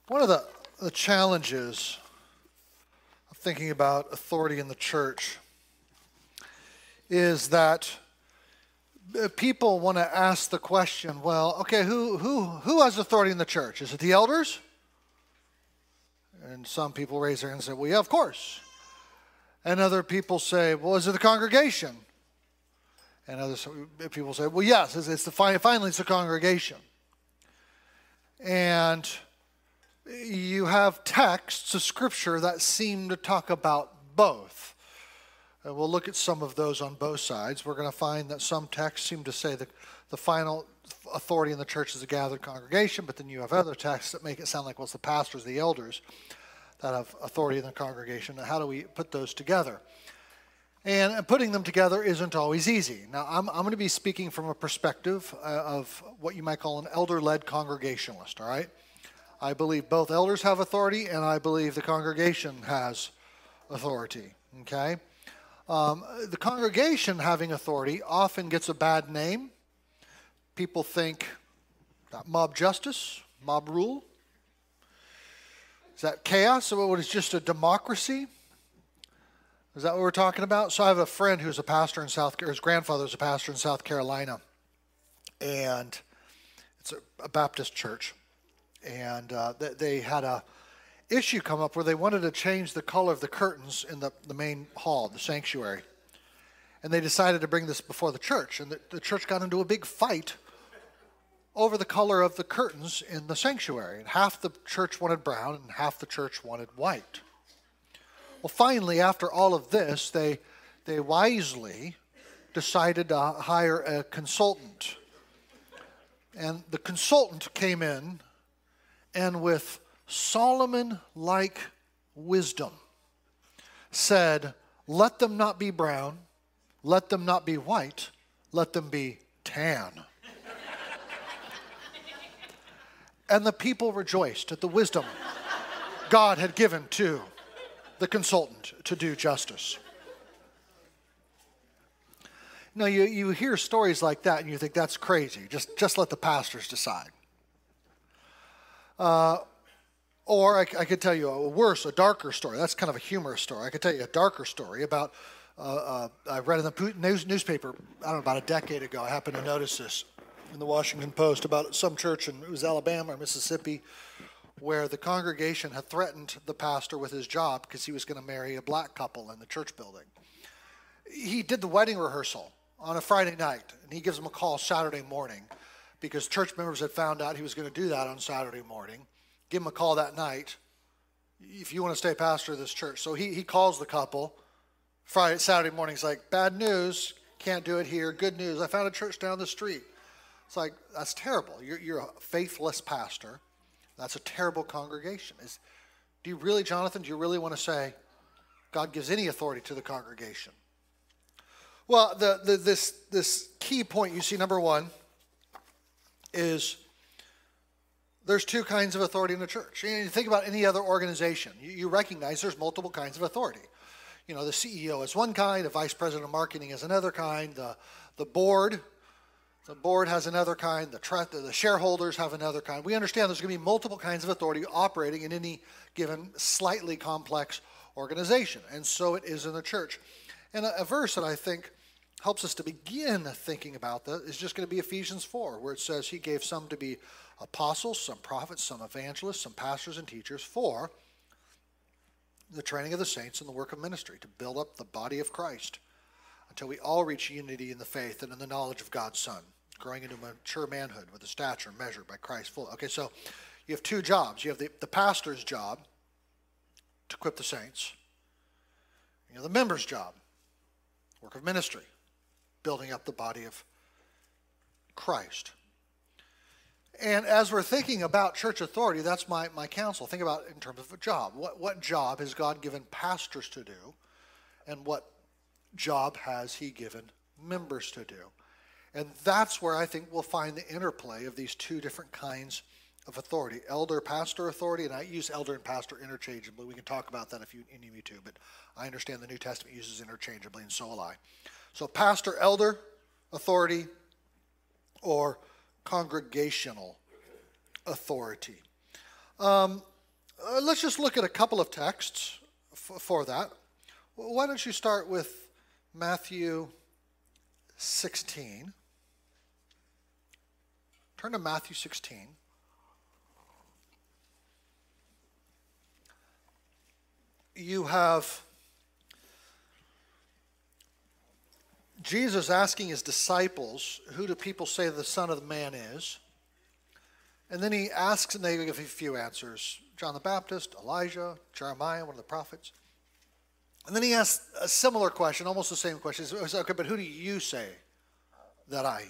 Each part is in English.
One of the challenges of thinking about authority in the church is that people want to ask the question, well, okay, who has authority in the church? Is it the elders? And some people raise their hand and say, well, yeah, of course. And other people say, well, is it the congregation? And other people say, well, yes, finally it's the congregation. And you have texts of Scripture that seem to talk about both. And we'll look at some of those on both sides. We're going to find that some texts seem to say that the final authority in the church is the gathered congregation, but then you have other texts that make it sound like, well, it's the pastors, the elders that have authority in the congregation. And how do we put those together? And putting them together isn't always easy. Now, I'm going to be speaking from a perspective of what you might call an elder-led congregationalist, all right? I believe both elders have authority, and I believe the congregation has authority, okay? The congregation having authority often gets a bad name. People think that mob justice, mob rule. Is that chaos, or what is just a democracy? Is that what we're talking about? So I have a friend who's a pastor in South Carolina. His grandfather's a pastor in South Carolina. And it's a Baptist church. And they had a issue come up where they wanted to change the color of the curtains in the main hall, the sanctuary. And they decided to bring this before the church. And the church got into a big fight over the color of the curtains in the sanctuary. And half the church wanted brown and half the church wanted white. Well, finally, after all of this, they wisely decided to hire a consultant. And the consultant came in and with Solomon-like wisdom said, let them not be brown, let them not be white, let them be tan. And the people rejoiced at the wisdom God had given to the consultant to do justice. Now, you hear stories like that and you think that's crazy. Just let the pastors decide. Or I could tell you a darker story. That's kind of a humorous story. I could tell you a darker story about, I read in the newspaper, I don't know, about a decade ago. I happened to notice this in the Washington Post about some church in, it was Alabama or Mississippi, where the congregation had threatened the pastor with his job because he was going to marry a black couple in the church building. He did the wedding rehearsal on a Friday night, and he gives them a call Saturday morning because church members had found out he was going to do that on Saturday morning. Give him a call that night if you want to stay pastor of this church. So he calls the couple. Saturday morning, he's like, bad news, can't do it here. Good news, I found a church down the street. It's like, that's terrible. You're a faithless pastor. That's a terrible congregation. Do you really, Jonathan, do you really want to say God gives any authority to the congregation? Well, this key point you see, number one, is there's two kinds of authority in the church. You think about any other organization. You recognize there's multiple kinds of authority. You know, the CEO is one kind, the vice president of marketing is another kind, the board has another kind, the shareholders have another kind. We understand there's going to be multiple kinds of authority operating in any given slightly complex organization, and so it is in the church. And a verse that I think helps us to begin thinking about that is just going to be Ephesians 4, where it says he gave some to be apostles, some prophets, some evangelists, some pastors and teachers for the training of the saints in the work of ministry, to build up the body of Christ until we all reach unity in the faith and in the knowledge of God's Son, growing into mature manhood with a stature measured by Christ's full. Okay, so you have two jobs. You have the pastor's job to equip the saints. You have the member's job, work of ministry, building up the body of Christ. And as we're thinking about church authority, that's my counsel. Think about it in terms of a job. What job has God given pastors to do, and what job has he given members to do? And that's where I think we'll find the interplay of these two different kinds of authority. Elder-pastor authority, and I use elder and pastor interchangeably. We can talk about that if you need me to, but I understand the New Testament uses interchangeably, and so will I. So pastor-elder authority or congregational authority. Let's just look at a couple of texts for that. Why don't you start with Matthew 16. Turn to Matthew 16. You have Jesus asking his disciples, who do people say the Son of Man is? And then he asks, and they give a few answers. John the Baptist, Elijah, Jeremiah, one of the prophets. And then he asks a similar question, almost the same question. He says, okay, but who do you say that I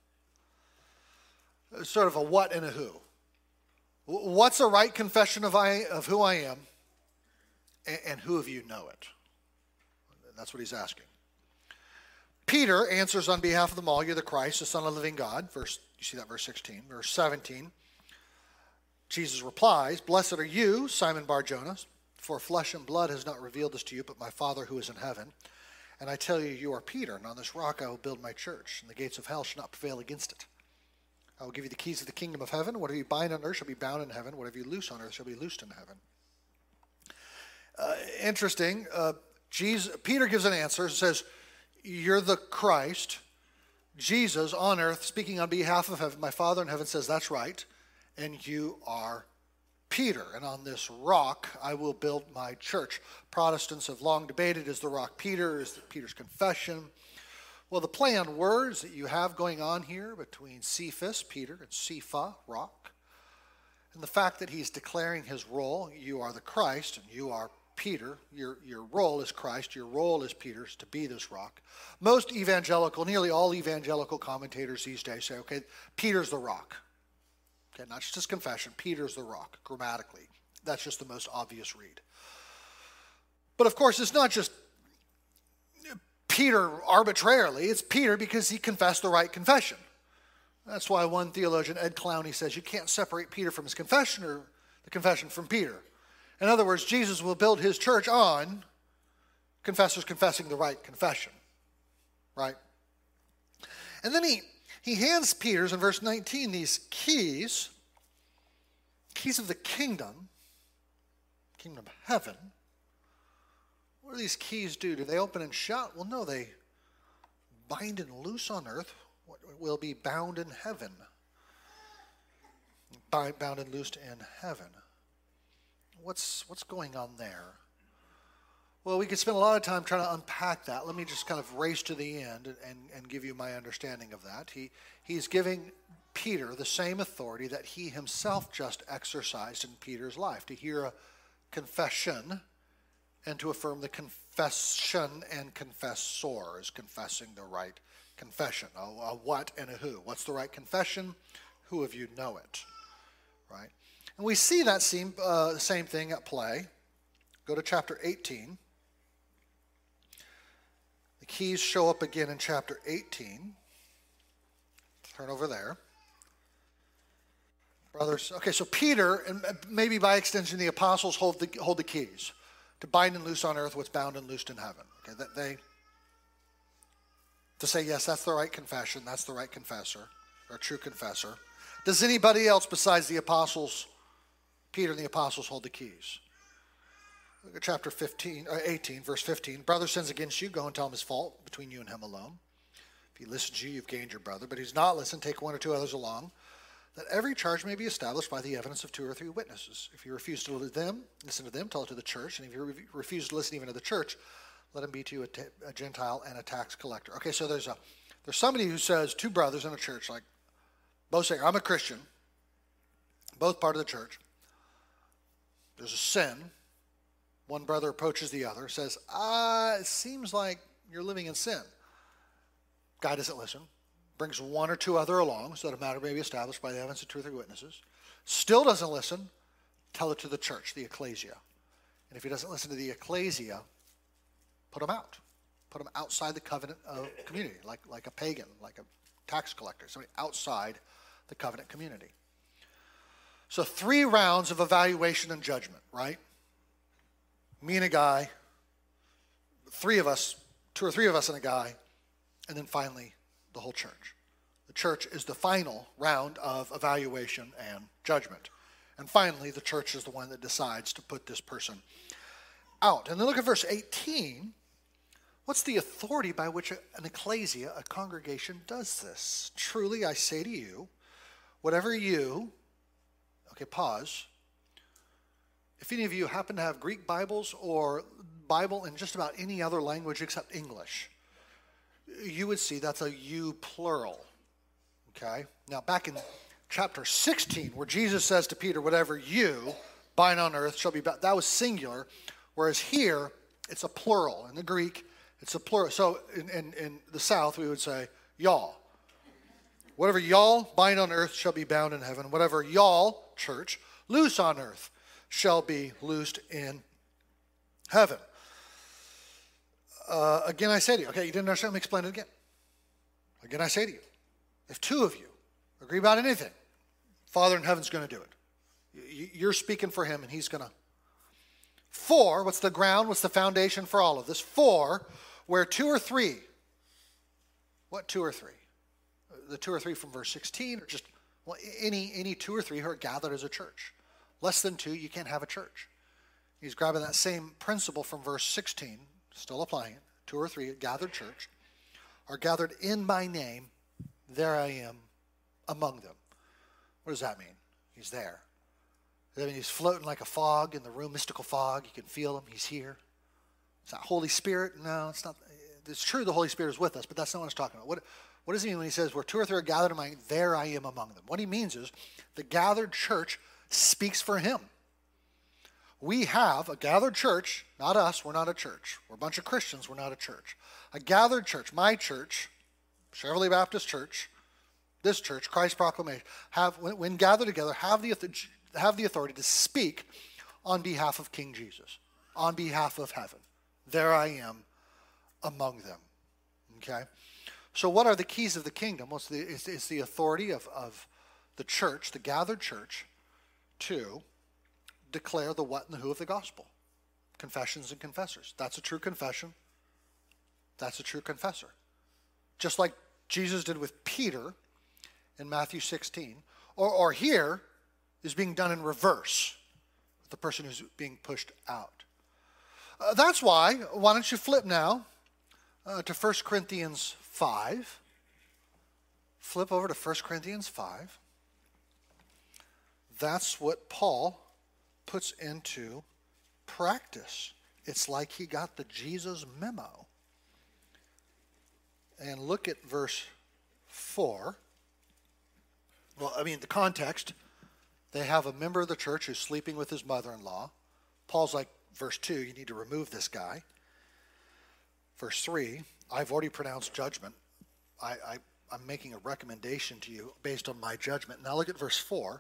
am? Sort of a what and a who. What's a right confession of who I am, and who of you know it? That's what he's asking. Peter answers on behalf of them all, you're the Christ, the Son of the living God. You see that verse 16. Verse 17, Jesus replies, blessed are you, Simon Bar-Jonah, for flesh and blood has not revealed this to you, but my Father who is in heaven. And I tell you, you are Peter, and on this rock I will build my church, and the gates of hell shall not prevail against it. I will give you the keys of the kingdom of heaven. Whatever you bind on earth shall be bound in heaven. Whatever you loose on earth shall be loosed in heaven. Interesting. Peter gives an answer and says, you're the Christ. Jesus on earth, speaking on behalf of heaven, my Father in heaven says, that's right. And you are Peter. And on this rock, I will build my church. Protestants have long debated, is the rock Peter? Is it Peter's confession? Well, the play on words that you have going on here between Cephas, Peter, and Cepha, rock, and the fact that he's declaring his role, you are the Christ, and you are Peter, your role is Christ, your role is Peter's to be this rock. Most evangelical, nearly all evangelical commentators these days say, okay, Peter's the rock. Okay, not just his confession, Peter's the rock, grammatically. That's just the most obvious read. But of course, it's not just Peter arbitrarily, it's Peter because he confessed the right confession. That's why one theologian, Ed Clowney, says you can't separate Peter from his confession or the confession from Peter. In other words, Jesus will build his church on confessors confessing the right confession, right? And then he hands Peter, in verse 19, these keys of the kingdom of heaven. What do these keys do? Do they open and shut? Well, no, they bind and loose on earth what will be bound in heaven. Bound and loosed in heaven. What's going on there? Well, we could spend a lot of time trying to unpack that. Let me just kind of race to the end and give you my understanding of that. He's giving Peter the same authority that he himself just exercised in Peter's life, to hear a confession and to affirm the confession and confessor is confessing the right confession. A what and a who. What's the right confession? Who of you know it? Right? And we see that same thing at play. Go to chapter 18. The keys show up again in chapter 18. Turn over there. Brothers, okay, so Peter, and maybe by extension the apostles, hold the keys to bind and loose on earth what's bound and loosed in heaven. Okay, to say, yes, that's the right confession, that's the right confessor, or true confessor. Does anybody else besides the apostles, Peter and the apostles, hold the keys? Look at chapter 18, verse 15. Brother sins against you, go and tell him his fault between you and him alone. If he listens to you, you've gained your brother. But if he's not listened, take one or two others along, that every charge may be established by the evidence of 2 or 3 witnesses. If you refuse to listen to them, tell it to the church. And if you refuse to listen even to the church, let him be to you a Gentile and a tax collector. Okay, so there's somebody who says, 2 brothers in a church, like both say, I'm a Christian, both part of the church. There's a sin. One brother approaches the other, says, it seems like you're living in sin. Guy doesn't listen. Brings 1 or 2 other along, so that a matter may be established by the evidence of 2 or 3 witnesses. Still doesn't listen, tell it to the church, the ecclesia. And if he doesn't listen to the ecclesia, put him out. Put him outside the covenant of community, like a pagan, like a tax collector, somebody outside the covenant community. So 3 rounds of evaluation and judgment, right? Me and a guy, 3 of us, 2 or 3 of us and a guy, and then finally the whole church. The church is the final round of evaluation and judgment. And finally, the church is the one that decides to put this person out. And then look at verse 18. What's the authority by which an ecclesia, a congregation, does this? Truly, I say to you, whatever you, okay, pause. If any of you happen to have Greek Bibles or Bible in just about any other language except English, you would see that's a you plural, okay? Now, back in chapter 16, where Jesus says to Peter, whatever you bind on earth shall be bound, that was singular, whereas here, it's a plural. In the Greek, it's a plural. So in the South, we would say, y'all. Whatever y'all bind on earth shall be bound in heaven. Whatever y'all, church, loose on earth shall be loosed in heaven. Again, I say to you, okay, you didn't understand, let me explain it again. Again, I say to you, if two of you agree about anything, Father in heaven's going to do it. You're speaking for him, and he's going to. For, what's the ground, what's the foundation for all of this? For, where two or three, what two or three? The two or three from verse 16, or just well, any two or three who are gathered as a church. Less than two, you can't have a church. He's grabbing that same principle from verse 16, still applying it. Two or three, a gathered church, are gathered in my name, there I am among them. What does that mean? He's there. Does that mean he's floating like a fog in the room, mystical fog? You can feel him, he's here. It's not Holy Spirit. No, it's not. It's true the Holy Spirit is with us, but that's not what he's talking about. What does he mean when he says, where two or three are gathered in my name, there I am among them? What he means is the gathered church speaks for him. We have a gathered church, not us, we're not a church. We're a bunch of Christians, we're not a church. A gathered church, my church, Cheverly Baptist Church, this church, Christ Proclamation, when gathered together, have the authority to speak on behalf of King Jesus, on behalf of heaven. There I am among them. Okay? So what are the keys of the kingdom? Well, it's the authority of the church, the gathered church, to declare the what and the who of the gospel. Confessions and confessors. That's a true confession. That's a true confessor. Just like Jesus did with Peter in Matthew 16. Or here is being done in reverse with the person who's being pushed out. That's why don't you flip now to 1 Corinthians 5. Flip over to 1 Corinthians 5. That's what Paul puts into practice. It's like he got the Jesus memo. And look at verse 4. Well, I mean, the context, they have a member of the church who's sleeping with his mother-in-law. Paul's like, verse 2, you need to remove this guy. Verse 3, I've already pronounced judgment. I'm making a recommendation to you based on my judgment. Now look at verse 4.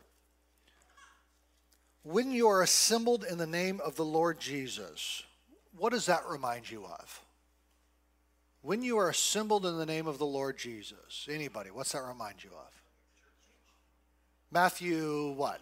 When you are assembled in the name of the Lord Jesus, what does that remind you of? When you are assembled in the name of the Lord Jesus, anybody, what's that remind you of? Matthew what?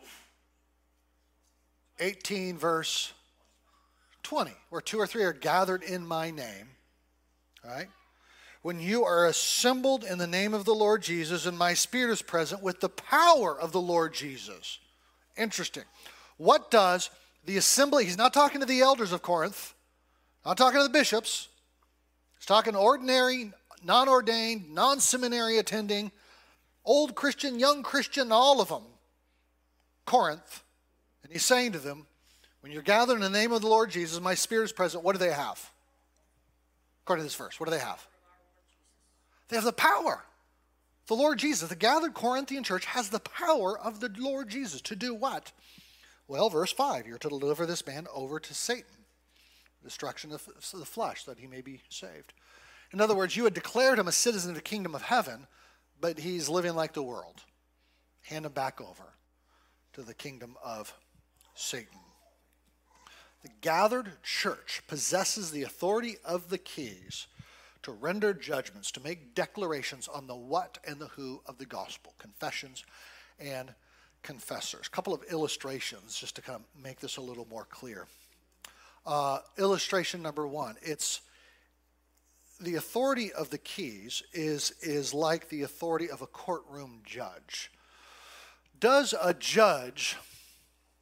18 verse 20, where two or three are gathered in my name, all right? When you are assembled in the name of the Lord Jesus, and my spirit is present with the power of the Lord Jesus. Interesting. What does the assembly, he's not talking to the elders of Corinth, not talking to the bishops, he's talking to ordinary, non-ordained, non-seminary attending, old Christian, young Christian, all of them, Corinth. And he's saying to them, when you're gathered in the name of the Lord Jesus, my spirit is present, what do they have? According to this verse, what do they have? They have the power. The Lord Jesus, the gathered Corinthian church has the power of the Lord Jesus to do what? Well, verse 5, you're to deliver this man over to Satan, destruction of the flesh, that he may be saved. In other words, you had declared him a citizen of the kingdom of heaven, but he's living like the world. Hand him back over to the kingdom of Satan. The gathered church possesses the authority of the keys to render judgments, to make declarations on the what and the who of the gospel, confessions and confessors. A couple of illustrations just to kind of make this a little more clear. Illustration number one, it's the authority of the keys is like the authority of a courtroom judge. Does a judge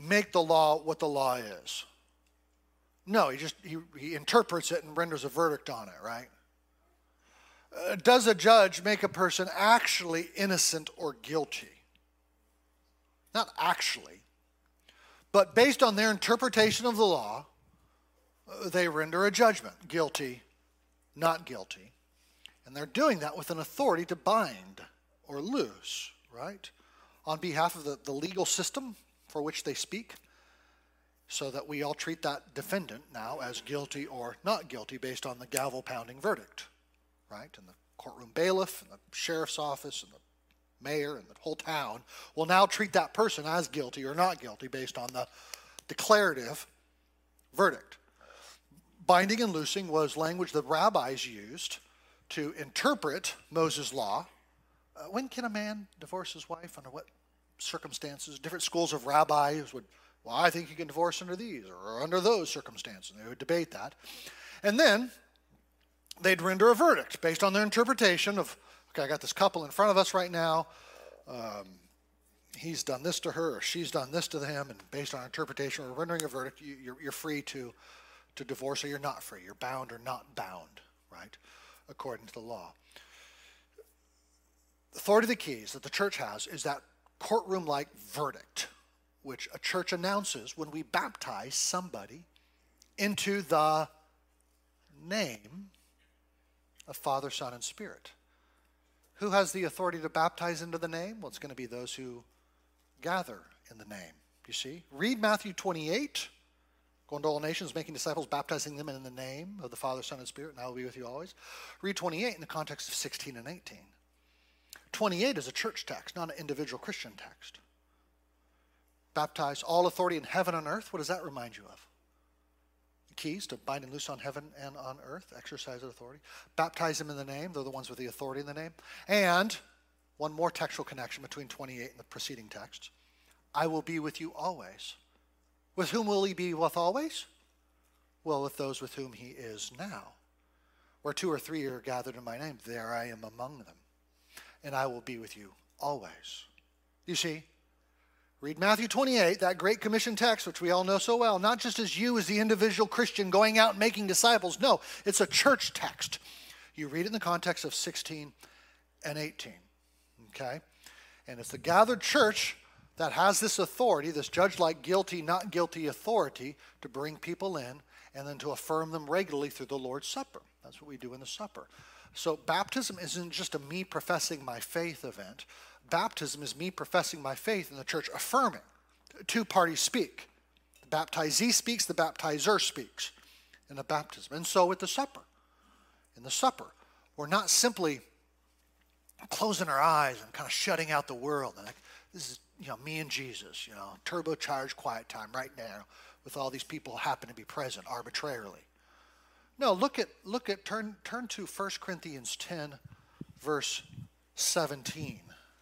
make the law what the law is. No, he interprets it and renders a verdict on it, right? Does a judge make a person actually innocent or guilty? Not actually, but based on their interpretation of the law, they render a judgment, guilty, not guilty. And they're doing that with an authority to bind or loose, right? On behalf of the legal system for which they speak, so that we all treat that defendant now as guilty or not guilty based on the gavel-pounding verdict, right? And the courtroom bailiff and the sheriff's office and the mayor and the whole town will now treat that person as guilty or not guilty based on the declarative verdict. Binding and loosing was language the rabbis used to interpret Moses' law. When can a man divorce his wife? Under what circumstances? Different schools of rabbis would, well, I think you can divorce under these or under those circumstances. And they would debate that. And then they'd render a verdict based on their interpretation of, okay, I got this couple in front of us right now. He's done this to her or she's done this to him, and based on interpretation, we're rendering a verdict. You're free to divorce, or you're not free. You're bound or not bound, right, according to the law. The authority of the keys that the church has is that courtroom-like verdict, which a church announces when we baptize somebody into the name of Father, Son, and Spirit. Who has the authority to baptize into the name? Well, it's going to be those who gather in the name. You see? Read Matthew 28. Going to all nations, making disciples, baptizing them in the name of the Father, Son, and Spirit, and I will be with you always. Read 28 in the context of 16 and 18. 28 is a church text, not an individual Christian text. Baptize all authority in heaven and earth. What does that remind you of? The keys to bind and loose on heaven and on earth, exercise of authority. Baptize them in the name. They're the ones with the authority in the name. And one more textual connection between 28 and the preceding text. I will be with you always. With whom will he be with always? Well, with those with whom he is now. Where 2 or 3 are gathered in my name, there I am among them. And I will be with you always. You see? Read Matthew 28, that Great Commission text, which we all know so well, not just as you as the individual Christian going out and making disciples. No, it's a church text. You read it in the context of 16 and 18. Okay? And it's the gathered church that has this authority, this judge-like guilty, not guilty authority to bring people in and then to affirm them regularly through the Lord's Supper. That's what we do in the supper. So baptism isn't just a me professing my faith event. Baptism is me professing my faith and the church affirming. Two parties speak. The baptizee speaks, the baptizer speaks in the baptism. And so with the supper. In the supper, we're not simply closing our eyes and kind of shutting out the world. And like, this is, me and Jesus, turbocharged quiet time right now with all these people who happen to be present arbitrarily. No, turn to 1 Corinthians 10, verse 17.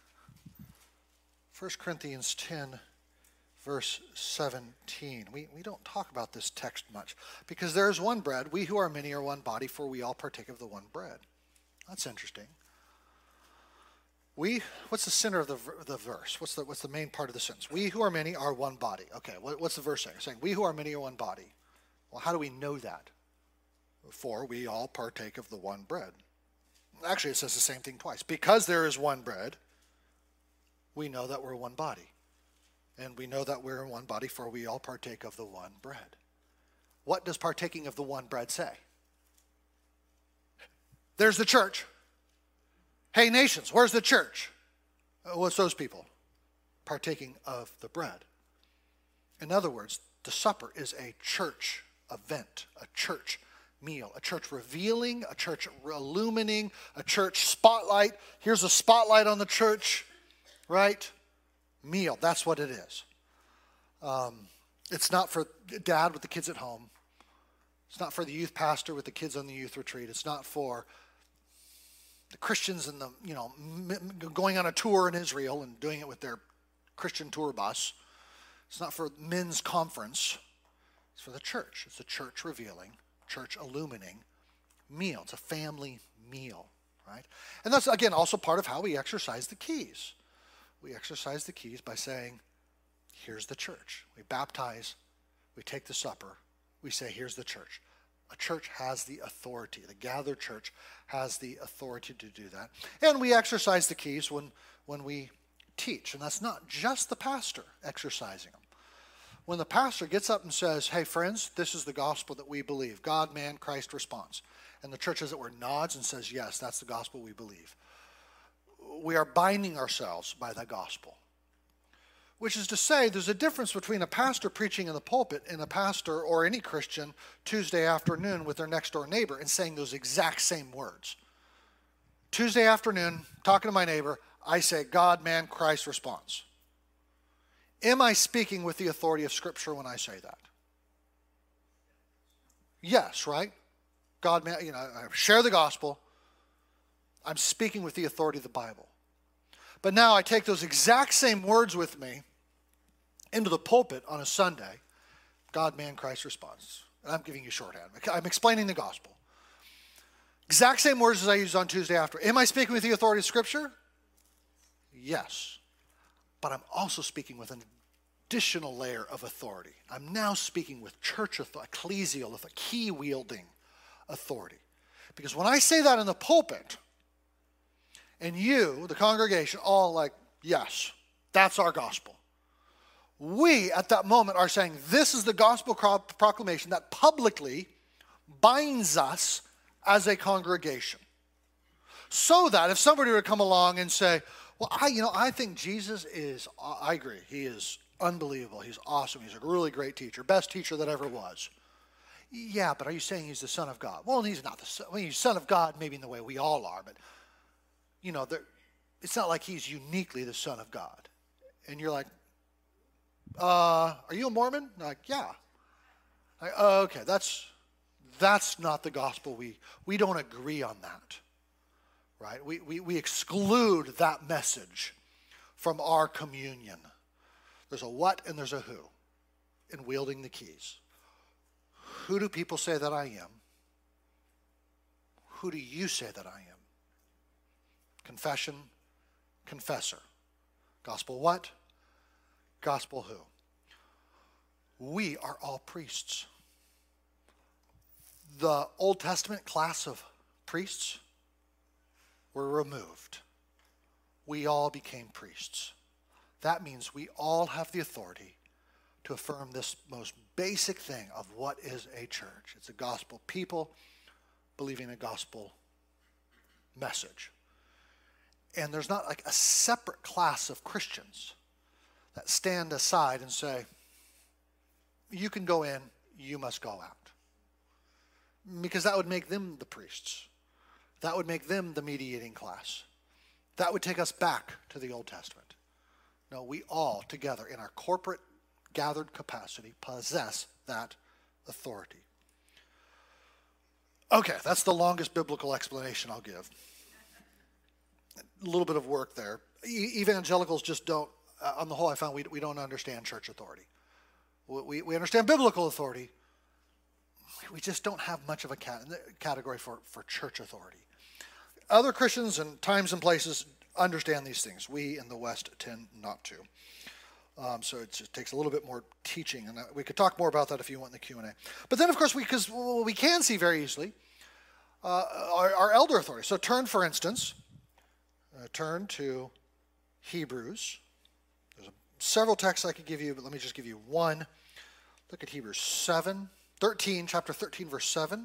1 Corinthians 10, verse 17. We don't talk about this text much because there is one bread. We who are many are one body, for we all partake of the one bread. That's interesting. What's the center of the verse? What's the main part of the sentence? We who are many are one body. Okay, what's the verse saying? It's saying we who are many are one body. Well, how do we know that? For we all partake of the one bread. Actually, it says the same thing twice. Because there is one bread, we know that we're one body. And we know that we're in one body, for we all partake of the one bread. What does partaking of the one bread say? There's the church. Hey, nations, where's the church? What's those people? Partaking of the bread. In other words, the supper is a church event, a church meal, a church revealing, a church illumining, a church spotlight. Here's a spotlight on the church, right? Meal, that's what it is. It's not for dad with the kids at home. It's not for the youth pastor with the kids on the youth retreat. It's not for the Christians and going on a tour in Israel and doing it with their Christian tour bus. It's not for men's conference. It's for the church. It's a church revealing, church illumining meal. It's a family meal, right? And that's, again, also part of how we exercise the keys. We exercise the keys by saying, here's the church. We baptize, we take the supper, we say, here's the church. A church has the authority. The gathered church has the authority to do that. And we exercise the keys when we teach. And that's not just the pastor exercising them. When the pastor gets up and says, hey, friends, this is the gospel that we believe. God, man, Christ responds. And the church, as it were, nods and says, yes, that's the gospel we believe. We are binding ourselves by that gospel. Which is to say, there's a difference between a pastor preaching in the pulpit and a pastor or any Christian Tuesday afternoon with their next door neighbor and saying those exact same words. Tuesday afternoon, talking to my neighbor, I say, God, man, Christ responds. Am I speaking with the authority of Scripture when I say that? Yes, right? God, man, I share the gospel. I'm speaking with the authority of the Bible. But now I take those exact same words with me into the pulpit on a Sunday. God, man, Christ responds. And I'm giving you shorthand. I'm explaining the gospel. Exact same words as I used on Tuesday after. Am I speaking with the authority of Scripture? Yes. But I'm also speaking with an additional layer of authority. I'm now speaking with church authority, ecclesial, with a key-wielding authority. Because when I say that in the pulpit, and you, the congregation, all like, yes, that's our gospel. We, at that moment, are saying this is the gospel proclamation that publicly binds us as a congregation. So that if somebody were to come along and say, well, I think Jesus is, I agree, he is unbelievable, he's awesome, he's a really great teacher, best teacher that ever was. Yeah, but are you saying he's the Son of God? Well, he's not the Son. Well, he's Son of God maybe in the way we all are, but it's not like he's uniquely the Son of God. And you're like, are you a Mormon? I'm like, yeah. Like, okay, that's not the gospel. We don't agree on that, right? We exclude that message from our communion. There's a what and there's a who in wielding the keys. Who do people say that I am? Who do you say that I am? Confession, confessor. Gospel what? Gospel who? We are all priests. The Old Testament class of priests were removed. We all became priests. That means we all have the authority to affirm this most basic thing of what is a church. It's a gospel people believing a gospel message. And there's not like a separate class of Christians that stand aside and say, you can go in, you must go out. Because that would make them the priests. That would make them the mediating class. That would take us back to the Old Testament. No, we all together in our corporate gathered capacity possess that authority. Okay, that's the longest biblical explanation I'll give. A little bit of work there. Evangelicals just don't, on the whole I found we don't understand church authority. We understand biblical authority. We just don't have much of a category for church authority. Other Christians and times and places understand these things. We in the West tend not to. So it just takes a little bit more teaching. And we could talk more about that if you want in the Q&A. But then, of course, because we can see very easily our elder authority. So turn, for instance, to Hebrews. There's several texts I could give you, but let me just give you one. Look at Hebrews 13, chapter 13, verse 7.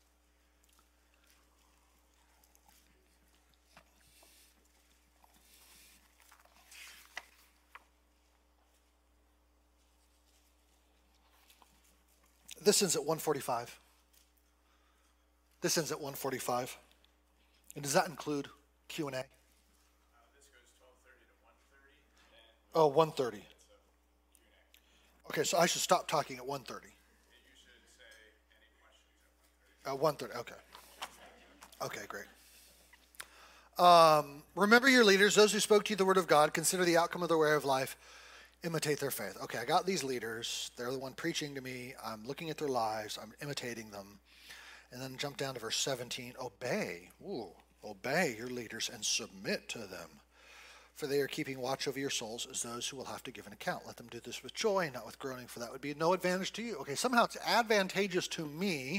This ends at 1:45. This ends at 1:45. And does that include Q&A? This goes 12:30 to 1:30. Oh, 1:30. Okay, so I should stop talking at 1:30. You should say any questions at 1:30. 1:30, okay. Okay, great. Remember your leaders, those who spoke to you the word of God. Consider the outcome of their way of life. Imitate their faith. Okay, I got these leaders. They're the one preaching to me. I'm looking at their lives. I'm imitating them. And then jump down to verse 17. Obey. Obey your leaders and submit to them. For they are keeping watch over your souls as those who will have to give an account. Let them do this with joy, not with groaning, for that would be no advantage to you. Okay, somehow it's advantageous to me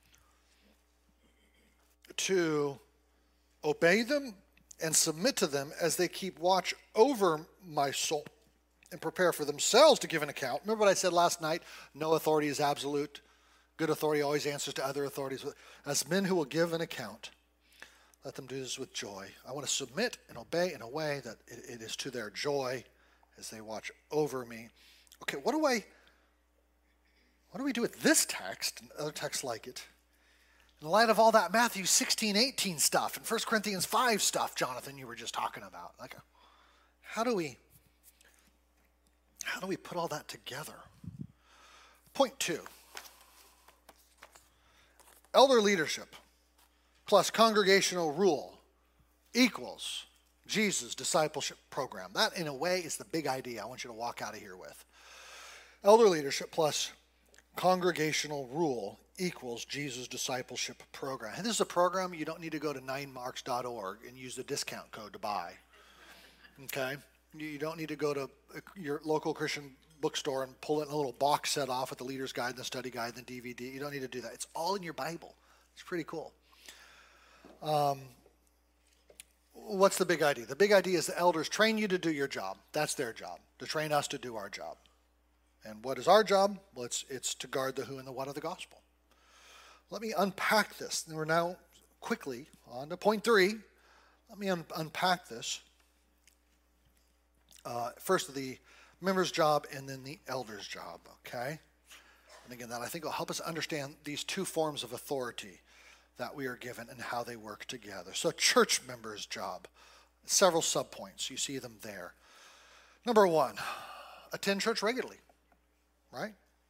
to obey them and submit to them as they keep watch over my soul and prepare for themselves to give an account. Remember what I said last night? No authority is absolute. Good authority always answers to other authorities. As men who will give an account, let them do this with joy. I want to submit and obey in a way that it is to their joy as they watch over me. Okay, what do we do with this text and other texts like it? In light of all that Matthew 16:18 stuff and 1 Corinthians 5 stuff, Jonathan, you were just talking about. Like, how do we put all that together? Point 2. Elder leadership plus congregational rule equals Jesus' discipleship program. That, in a way, is the big idea I want you to walk out of here with. Elder leadership plus congregational rule equals Jesus' discipleship program. And this is a program you don't need to go to 9marks.org and use the discount code to buy. Okay? You don't need to go to your local Christian bookstore and pull it in a little box set off with the leader's guide and the study guide and the DVD. You don't need to do that. It's all in your Bible. It's pretty cool. What's the big idea? The big idea is the elders train you to do your job. That's their job, to train us to do our job. And what is our job? Well, it's to guard the who and the what of the gospel. Let me unpack this. And we're now quickly on to point 3. Let me unpack this. First, the member's job and then the elder's job, okay? And again, that I think will help us understand these two forms of authority that we are given and how they work together. So church member's job, several subpoints. You see them there. Number 1, attend church regularly, right?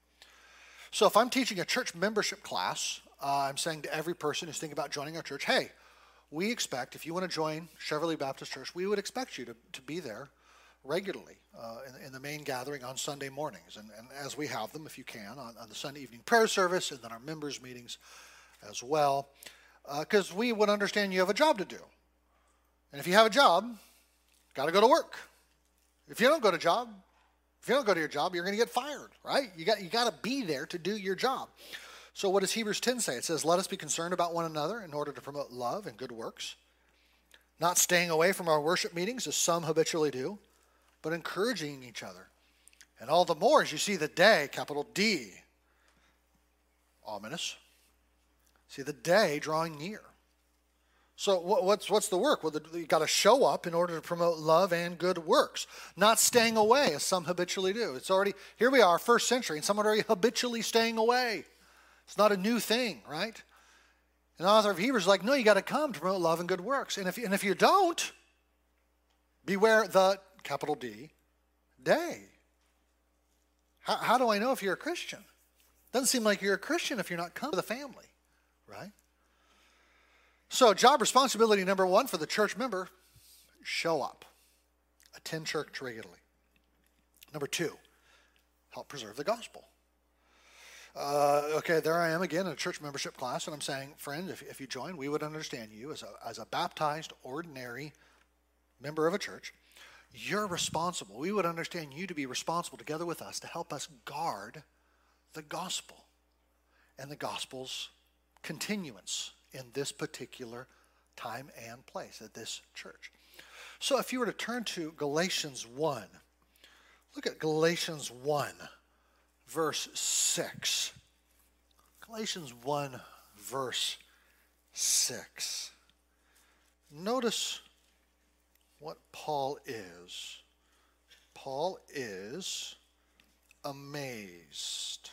So if I'm teaching a church membership class, I'm saying to every person who's thinking about joining our church, hey, we expect, if you want to join Cheverly Baptist Church, we would expect you to be there regularly in the main gathering on Sunday mornings. And as we have them, if you can, on the Sunday evening prayer service and then our members' meetings as well, because we would understand you have a job to do. And if you have a job, got to go to work. If you don't go to your job, you're going to get fired, right? You got to be there to do your job. So what does Hebrews 10 say? It says, let us be concerned about one another in order to promote love and good works, not staying away from our worship meetings as some habitually do, but encouraging each other. And all the more as you see the day, capital D, ominous, see the day drawing near. So what's the work? Well, you got to show up in order to promote love and good works, not staying away as some habitually do. It's already, here we are, first century, and someone already habitually staying away. It's not a new thing, right? And the author of Hebrews is like, no, you got to come to promote love and good works. And if you don't, beware the, capital D, day. How do I know if you're a Christian? Doesn't seem like you're a Christian if you're not coming to the family, right? So job responsibility number 1 for the church member, show up. Attend church regularly. Number 2, help preserve the gospel. Okay, there I am again in a church membership class, and I'm saying, friend, if you join, we would understand you as a baptized, ordinary member of a church. You're responsible. We would understand you to be responsible together with us to help us guard the gospel and the gospel's continuance in this particular time and place at this church. So if you were to turn to Galatians 1, look at Galatians 1, verse 6. Galatians 1, verse 6. Notice what Paul is. Paul is amazed.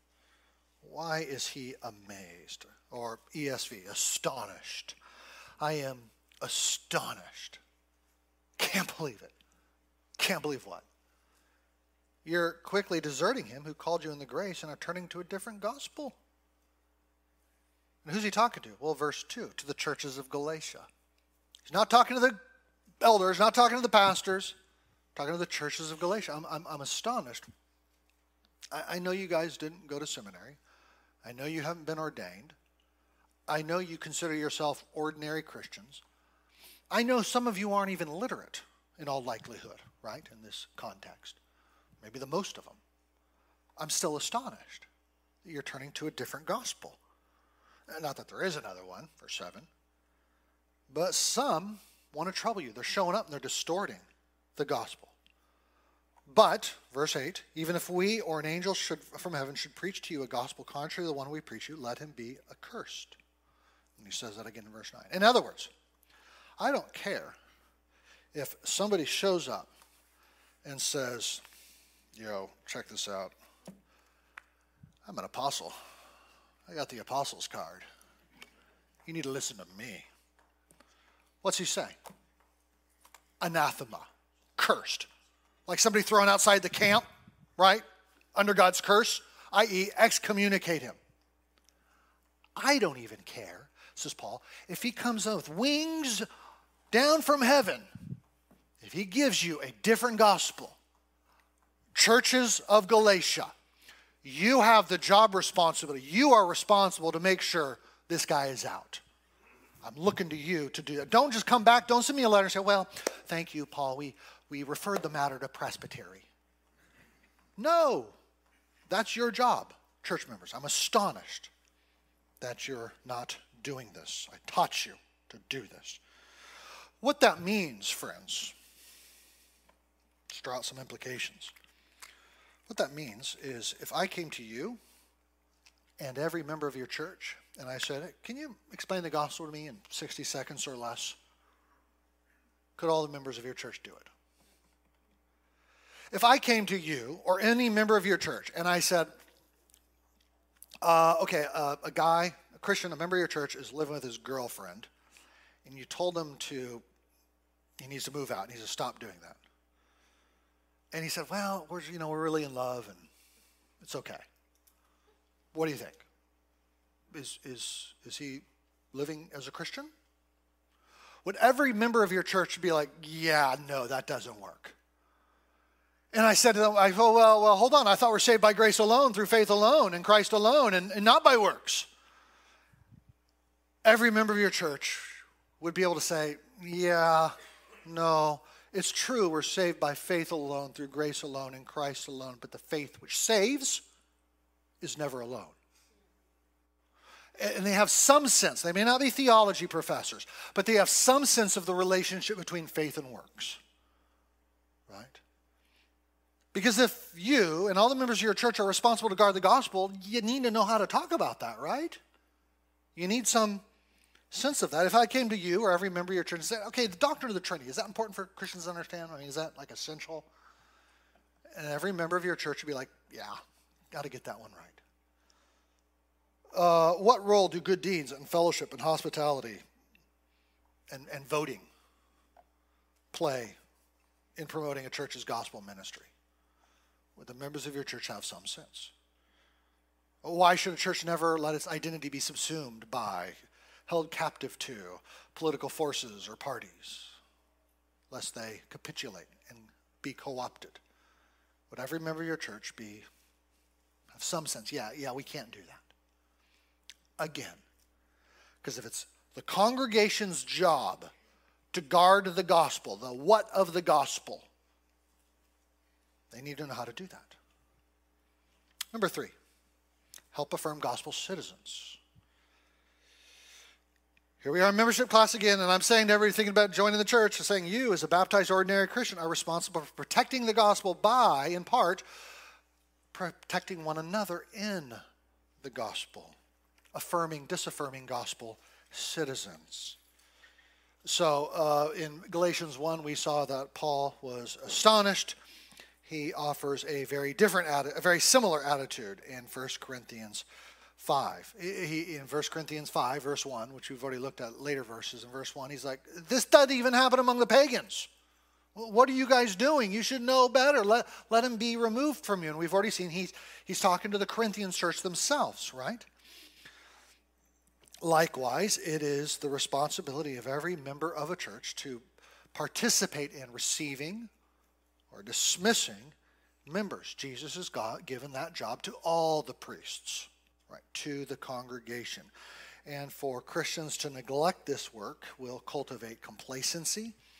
Why is he amazed? Or ESV, astonished. I am astonished. Can't believe it. Can't believe what? You're quickly deserting him who called you in the grace and are turning to a different gospel. And who's he talking to? Well, verse 2, to the churches of Galatia. He's not talking to the elders, not talking to the pastors, talking to the churches of Galatia. I'm astonished. I know you guys didn't go to seminary. I know you haven't been ordained. I know you consider yourself ordinary Christians. I know some of you aren't even literate. in all likelihood, right, in this context. Maybe the most of them. I'm still astonished that you're turning to a different gospel. Not that there is another one, verse 7. But some want to trouble you. They're showing up and they're distorting the gospel. But, verse 8, even if we or an angel from heaven should preach to you a gospel contrary to the one we preach you, let him be accursed. And he says that again in verse 9. In other words, I don't care if somebody shows up and says, yo, check this out. I'm an apostle. I got the apostles card. You need to listen to me. What's he say? Anathema. Cursed. Like somebody thrown outside the camp, right? Under God's curse, i.e. excommunicate him. I don't even care, says Paul, if he comes with wings down from heaven, if he gives you a different gospel. Churches of Galatia, you have the job responsibility. You are responsible to make sure this guy is out. I'm looking to you to do that. Don't just come back. Don't send me a letter and say, well, thank you, Paul. We referred the matter to presbytery. No, that's your job, church members. I'm astonished that you're not doing this. I taught you to do this. What that means, friends, let's draw out some implications. What that means is if I came to you and every member of your church and I said, can you explain the gospel to me in 60 seconds or less? Could all the members of your church do it? If I came to you or any member of your church and I said, a guy, a Christian, a member of your church is living with his girlfriend, and you told him he needs to move out, he needs to stop doing that. And he said, well, we're really in love and it's okay. What do you think? Is he living as a Christian? Would every member of your church be like, yeah, no, that doesn't work? And I said to them, well, hold on. I thought we're saved by grace alone, through faith alone, in Christ alone, and not by works. Every member of your church would be able to say, yeah, no, it's true. We're saved by faith alone, through grace alone, in Christ alone. But the faith which saves is never alone. And they have some sense. They may not be theology professors, but they have some sense of the relationship between faith and works. Right? Because if you and all the members of your church are responsible to guard the gospel, you need to know how to talk about that, right? You need some sense of that. If I came to you or every member of your church and said, okay, the doctrine of the Trinity, is that important for Christians to understand? I mean, is that like essential? And every member of your church would be like, yeah, got to get that one right. What role do good deeds and fellowship and hospitality and voting play in promoting a church's gospel ministry? Would the members of your church have some sense? Why should a church never let its identity be subsumed by, held captive to, political forces or parties, lest they capitulate and be co-opted? Would every member of your church have some sense? Yeah, we can't do that. Again, because if it's the congregation's job to guard the gospel, the what of the gospel, they need to know how to do that. Number 3, help affirm gospel citizens. Here we are in membership class again, and I'm saying to everybody thinking about joining the church, I'm saying you as a baptized ordinary Christian are responsible for protecting the gospel by, in part, protecting one another in the gospel. Affirming, disaffirming gospel citizens. So in Galatians 1, we saw that Paul was astonished. He offers a very similar attitude in 1 Corinthians 5. In 1 Corinthians 5, verse 1, which we've already looked at later verses, in verse 1, he's like, this doesn't even happen among the pagans. What are you guys doing? You should know better. Let him be removed from you. And we've already seen he's talking to the Corinthian church themselves, right? Likewise, it is the responsibility of every member of a church to participate in receiving or dismissing members. Jesus has given that job to all the priests, right, to the congregation. And for Christians to neglect this work will cultivate complacency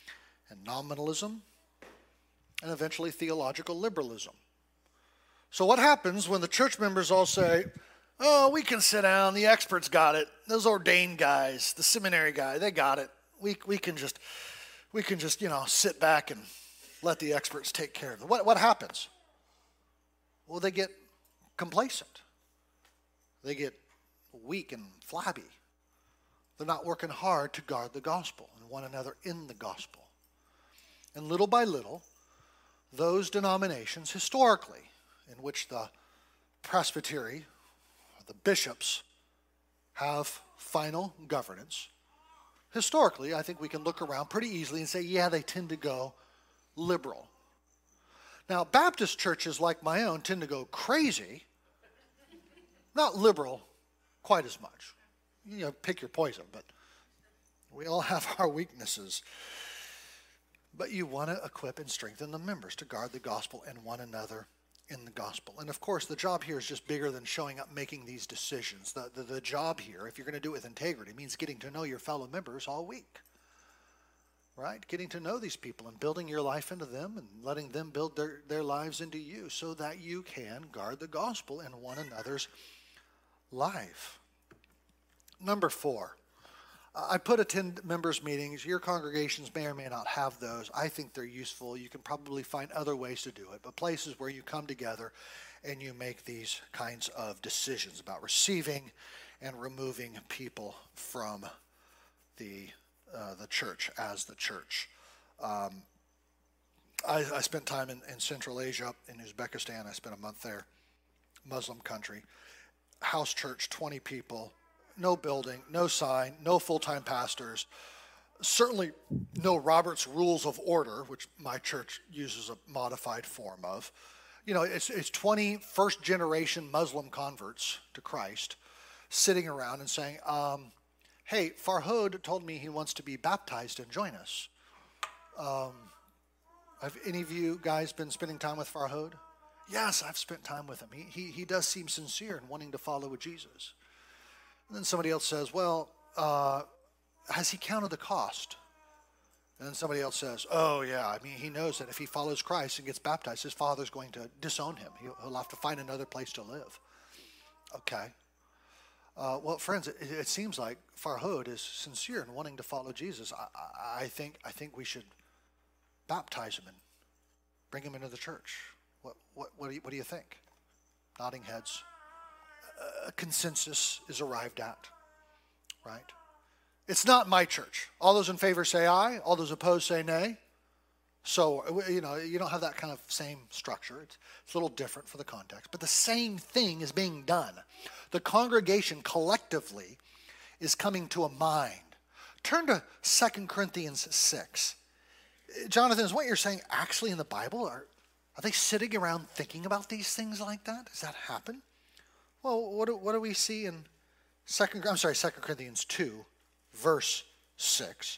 and nominalism, and eventually theological liberalism. So what happens when the church members all say, oh, we can sit down, the experts got it, those ordained guys, the seminary guy, they got it. We can just sit back and let the experts take care of it. What happens? Well, they get complacent. They get weak and flabby. They're not working hard to guard the gospel and one another in the gospel. And little by little, those denominations historically, in which the presbytery, the bishops, have final governance, historically, I think we can look around pretty easily and say, yeah, they tend to go liberal. Now, Baptist churches like my own tend to go crazy, not liberal quite as much. You know, pick your poison, but we all have our weaknesses. But you want to equip and strengthen the members to guard the gospel and one another in the gospel. And of course, the job here is just bigger than showing up making these decisions. The job here, if you're going to do it with integrity, means getting to know your fellow members all week. Right? Getting to know these people and building your life into them and letting them build their lives into you so that you can guard the gospel in one another's life. Number 4, I put attend members' meetings. Your congregations may or may not have those. I think they're useful. You can probably find other ways to do it, but places where you come together and you make these kinds of decisions about receiving and removing people from the church as the church. I spent time in Central Asia, in Uzbekistan. I spent a month there, Muslim country. House church, 20 people. No building, no sign, no full-time pastors, certainly no Robert's Rules of Order, which my church uses a modified form of. You know, it's 20 first-generation Muslim converts to Christ sitting around and saying, hey, Farhod told me he wants to be baptized and join us. Have any of you guys been spending time with Farhod? Yes, I've spent time with him. He does seem sincere in wanting to follow Jesus. And then somebody else says, well, has he counted the cost? And then somebody else says, oh, yeah, I mean, he knows that if he follows Christ and gets baptized, his father's going to disown him. He'll have to find another place to live. Okay. Well, friends, it seems like Farhod is sincere in wanting to follow Jesus. I think we should baptize him and bring him into the church. What do you think? Nodding heads. A consensus is arrived at, right? It's not my church. All those in favor say aye. All those opposed say nay. So, you know, you don't have that kind of same structure. It's a little different for the context. But the same thing is being done. The congregation collectively is coming to a mind. Turn to 2 Corinthians 6. Jonathan, is what you're saying actually in the Bible? Are they sitting around thinking about these things like that? Does that happen? Well, what do we see in 2 Corinthians 2, verse 6?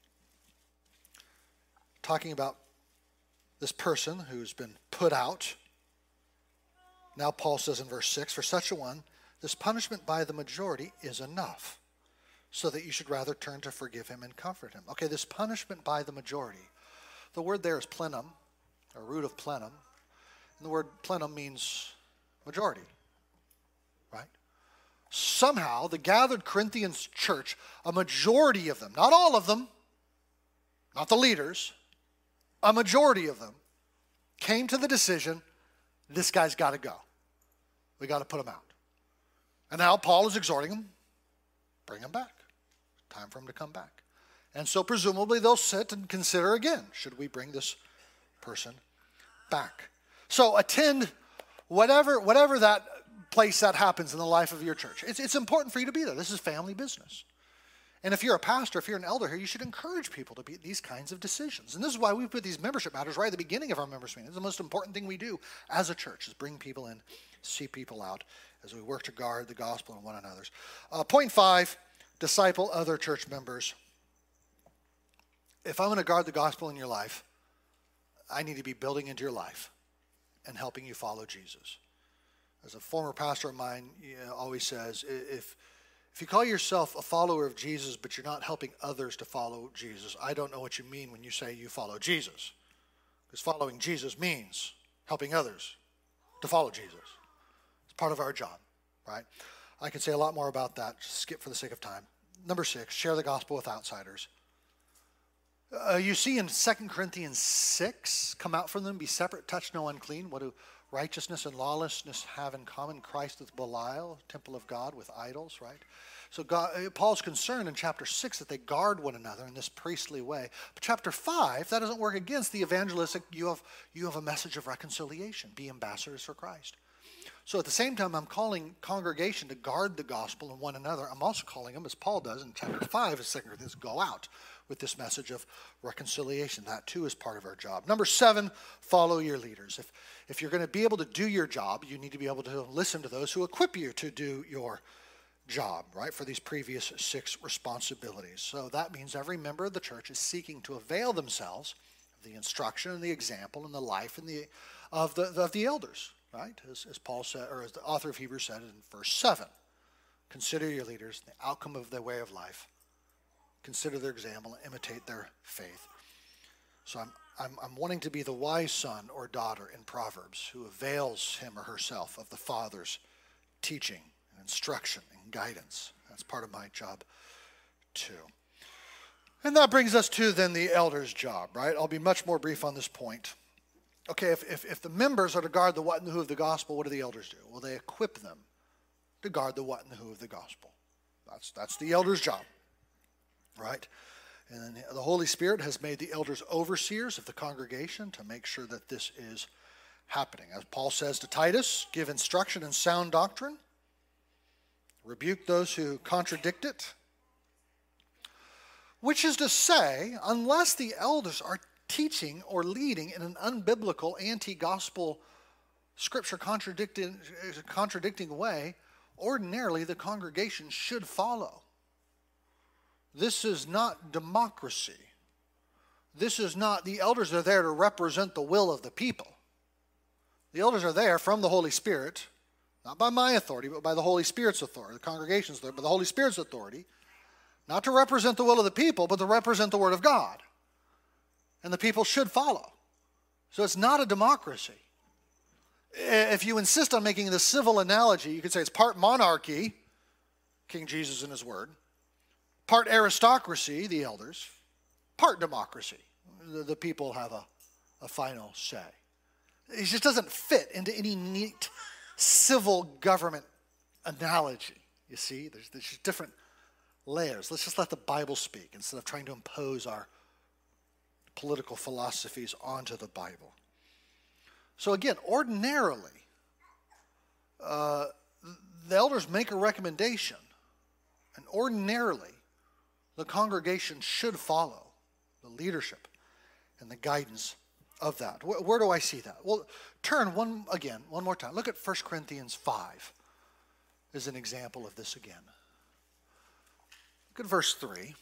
Talking about this person who's been put out. Now Paul says in verse 6, for such a one, this punishment by the majority is enough, so that you should rather turn to forgive him and comfort him. Okay, this punishment by the majority. The word there is plenum, a root of plenum. And the word plenum means majority. Right? Somehow, the gathered Corinthians church, a majority of them, not all of them, not the leaders, a majority of them came to the decision, this guy's got to go. We got to put him out. And now Paul is exhorting them, bring him back. Time for him to come back. And so presumably they'll sit and consider again, should we bring this person back? So attend whatever that place that happens in the life of your church. It's important for you to be there. This is family business. And if you're a pastor, if you're an elder here, you should encourage people to make these kinds of decisions. And this is why we put these membership matters right at the beginning of our members' meeting. It's the most important thing we do as a church, is bring people in, see people out as we work to guard the gospel and one another's. Point 5, disciple other church members. If I'm going to guard the gospel in your life, I need to be building into your life and helping you follow Jesus. As a former pastor of mine always says, If you call yourself a follower of Jesus, but you're not helping others to follow Jesus, I don't know what you mean when you say you follow Jesus. Because following Jesus means helping others to follow Jesus. It's part of our job, right? I could say a lot more about that. Just skip for the sake of time. Number 6, share the gospel with outsiders. You see in 2 Corinthians 6, come out from them, be separate, touch no unclean. What do righteousness and lawlessness have in common? Christ with Belial, temple of God with idols, right? So Paul's concerned in chapter 6 that they guard one another in this priestly way. But chapter 5, that doesn't work against the evangelistic. You have a message of reconciliation. Be ambassadors for Christ. So at the same time, I'm calling congregation to guard the gospel and one another. I'm also calling them, as Paul does in chapter 5 of 2 Corinthians, go out with this message of reconciliation. That too is part of our job. Number 7, follow your leaders. If you're going to be able to do your job, you need to be able to listen to those who equip you to do your job, right, for these previous 6 responsibilities. So that means every member of the church is seeking to avail themselves of the instruction and the example and the life and of the elders, right? As Paul said, or as the author of Hebrews said in verse 7, consider your leaders, the outcome of their way of life. Consider their example and imitate their faith. So I'm wanting to be the wise son or daughter in Proverbs who avails him or herself of the father's teaching and instruction and guidance. That's part of my job too. And that brings us to then the elder's job, right? I'll be much more brief on this point. Okay, if the members are to guard the what and the who of the gospel, what do the elders do? Well, they equip them to guard the what and the who of the gospel. That's the elder's job, right? And then the Holy Spirit has made the elders overseers of the congregation to make sure that this is happening. As Paul says to Titus, give instruction in sound doctrine, rebuke those who contradict it. Which is to say, unless the elders are teaching or leading in an unbiblical, anti-gospel, scripture contradicting way, ordinarily the congregation should follow. This is not democracy. This is not, the elders are there to represent the will of the people. The elders are there from the Holy Spirit, not by my authority, but by the Holy Spirit's authority. The congregation's there, by the Holy Spirit's authority, not to represent the will of the people, but to represent the Word of God. And the people should follow. So it's not a democracy. If you insist on making the civil analogy, you could say it's part monarchy, King Jesus and his word, part aristocracy, the elders, part democracy. The people have a final say. It just doesn't fit into any neat civil government analogy. You see, there's just different layers. Let's just let the Bible speak instead of trying to impose our political philosophies onto the Bible. So again, ordinarily, the elders make a recommendation, and ordinarily, the congregation should follow the leadership and the guidance of that. Where do I see that? Well, turn one more time. Look at 1 Corinthians 5 as an example of this again. Look at verse 3.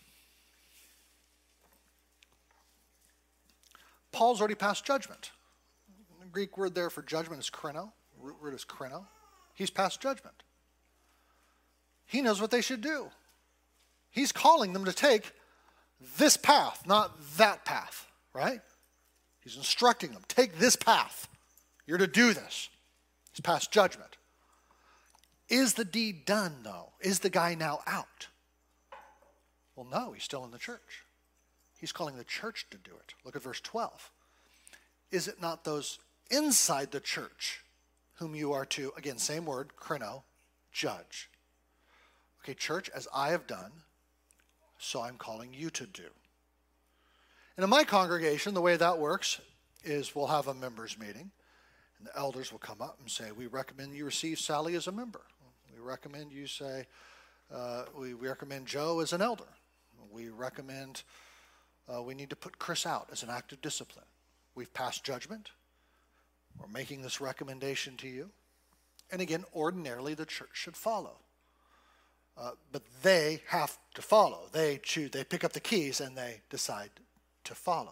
Paul's already passed judgment. The Greek word there for judgment is kreno. Root word is kreno. He's passed judgment. He knows what they should do. He's calling them to take this path, not that path, right? He's instructing them, take this path. You're to do this. He's passed judgment. Is the deed done, though? Is the guy now out? Well, no, he's still in the church. He's calling the church to do it. Look at verse 12. Is it not those inside the church whom you are to, again, same word, kreno, judge? Okay, church, as I have done, so I'm calling you to do. And in my congregation, the way that works is we'll have a members meeting, and the elders will come up and say, we recommend you receive Sally as a member. We recommend you say, we recommend Joe as an elder. We recommend we need to put Chris out as an act of discipline. We've passed judgment. We're making this recommendation to you. And again, ordinarily the church should follow. But they have to follow. They choose, they pick up the keys and they decide to follow.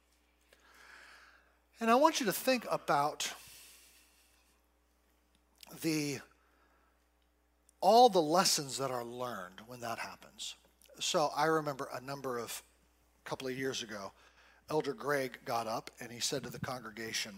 And I want you to think about the all the lessons that are learned when that happens. So I remember a couple of years ago, Elder Greg got up and he said to the congregation,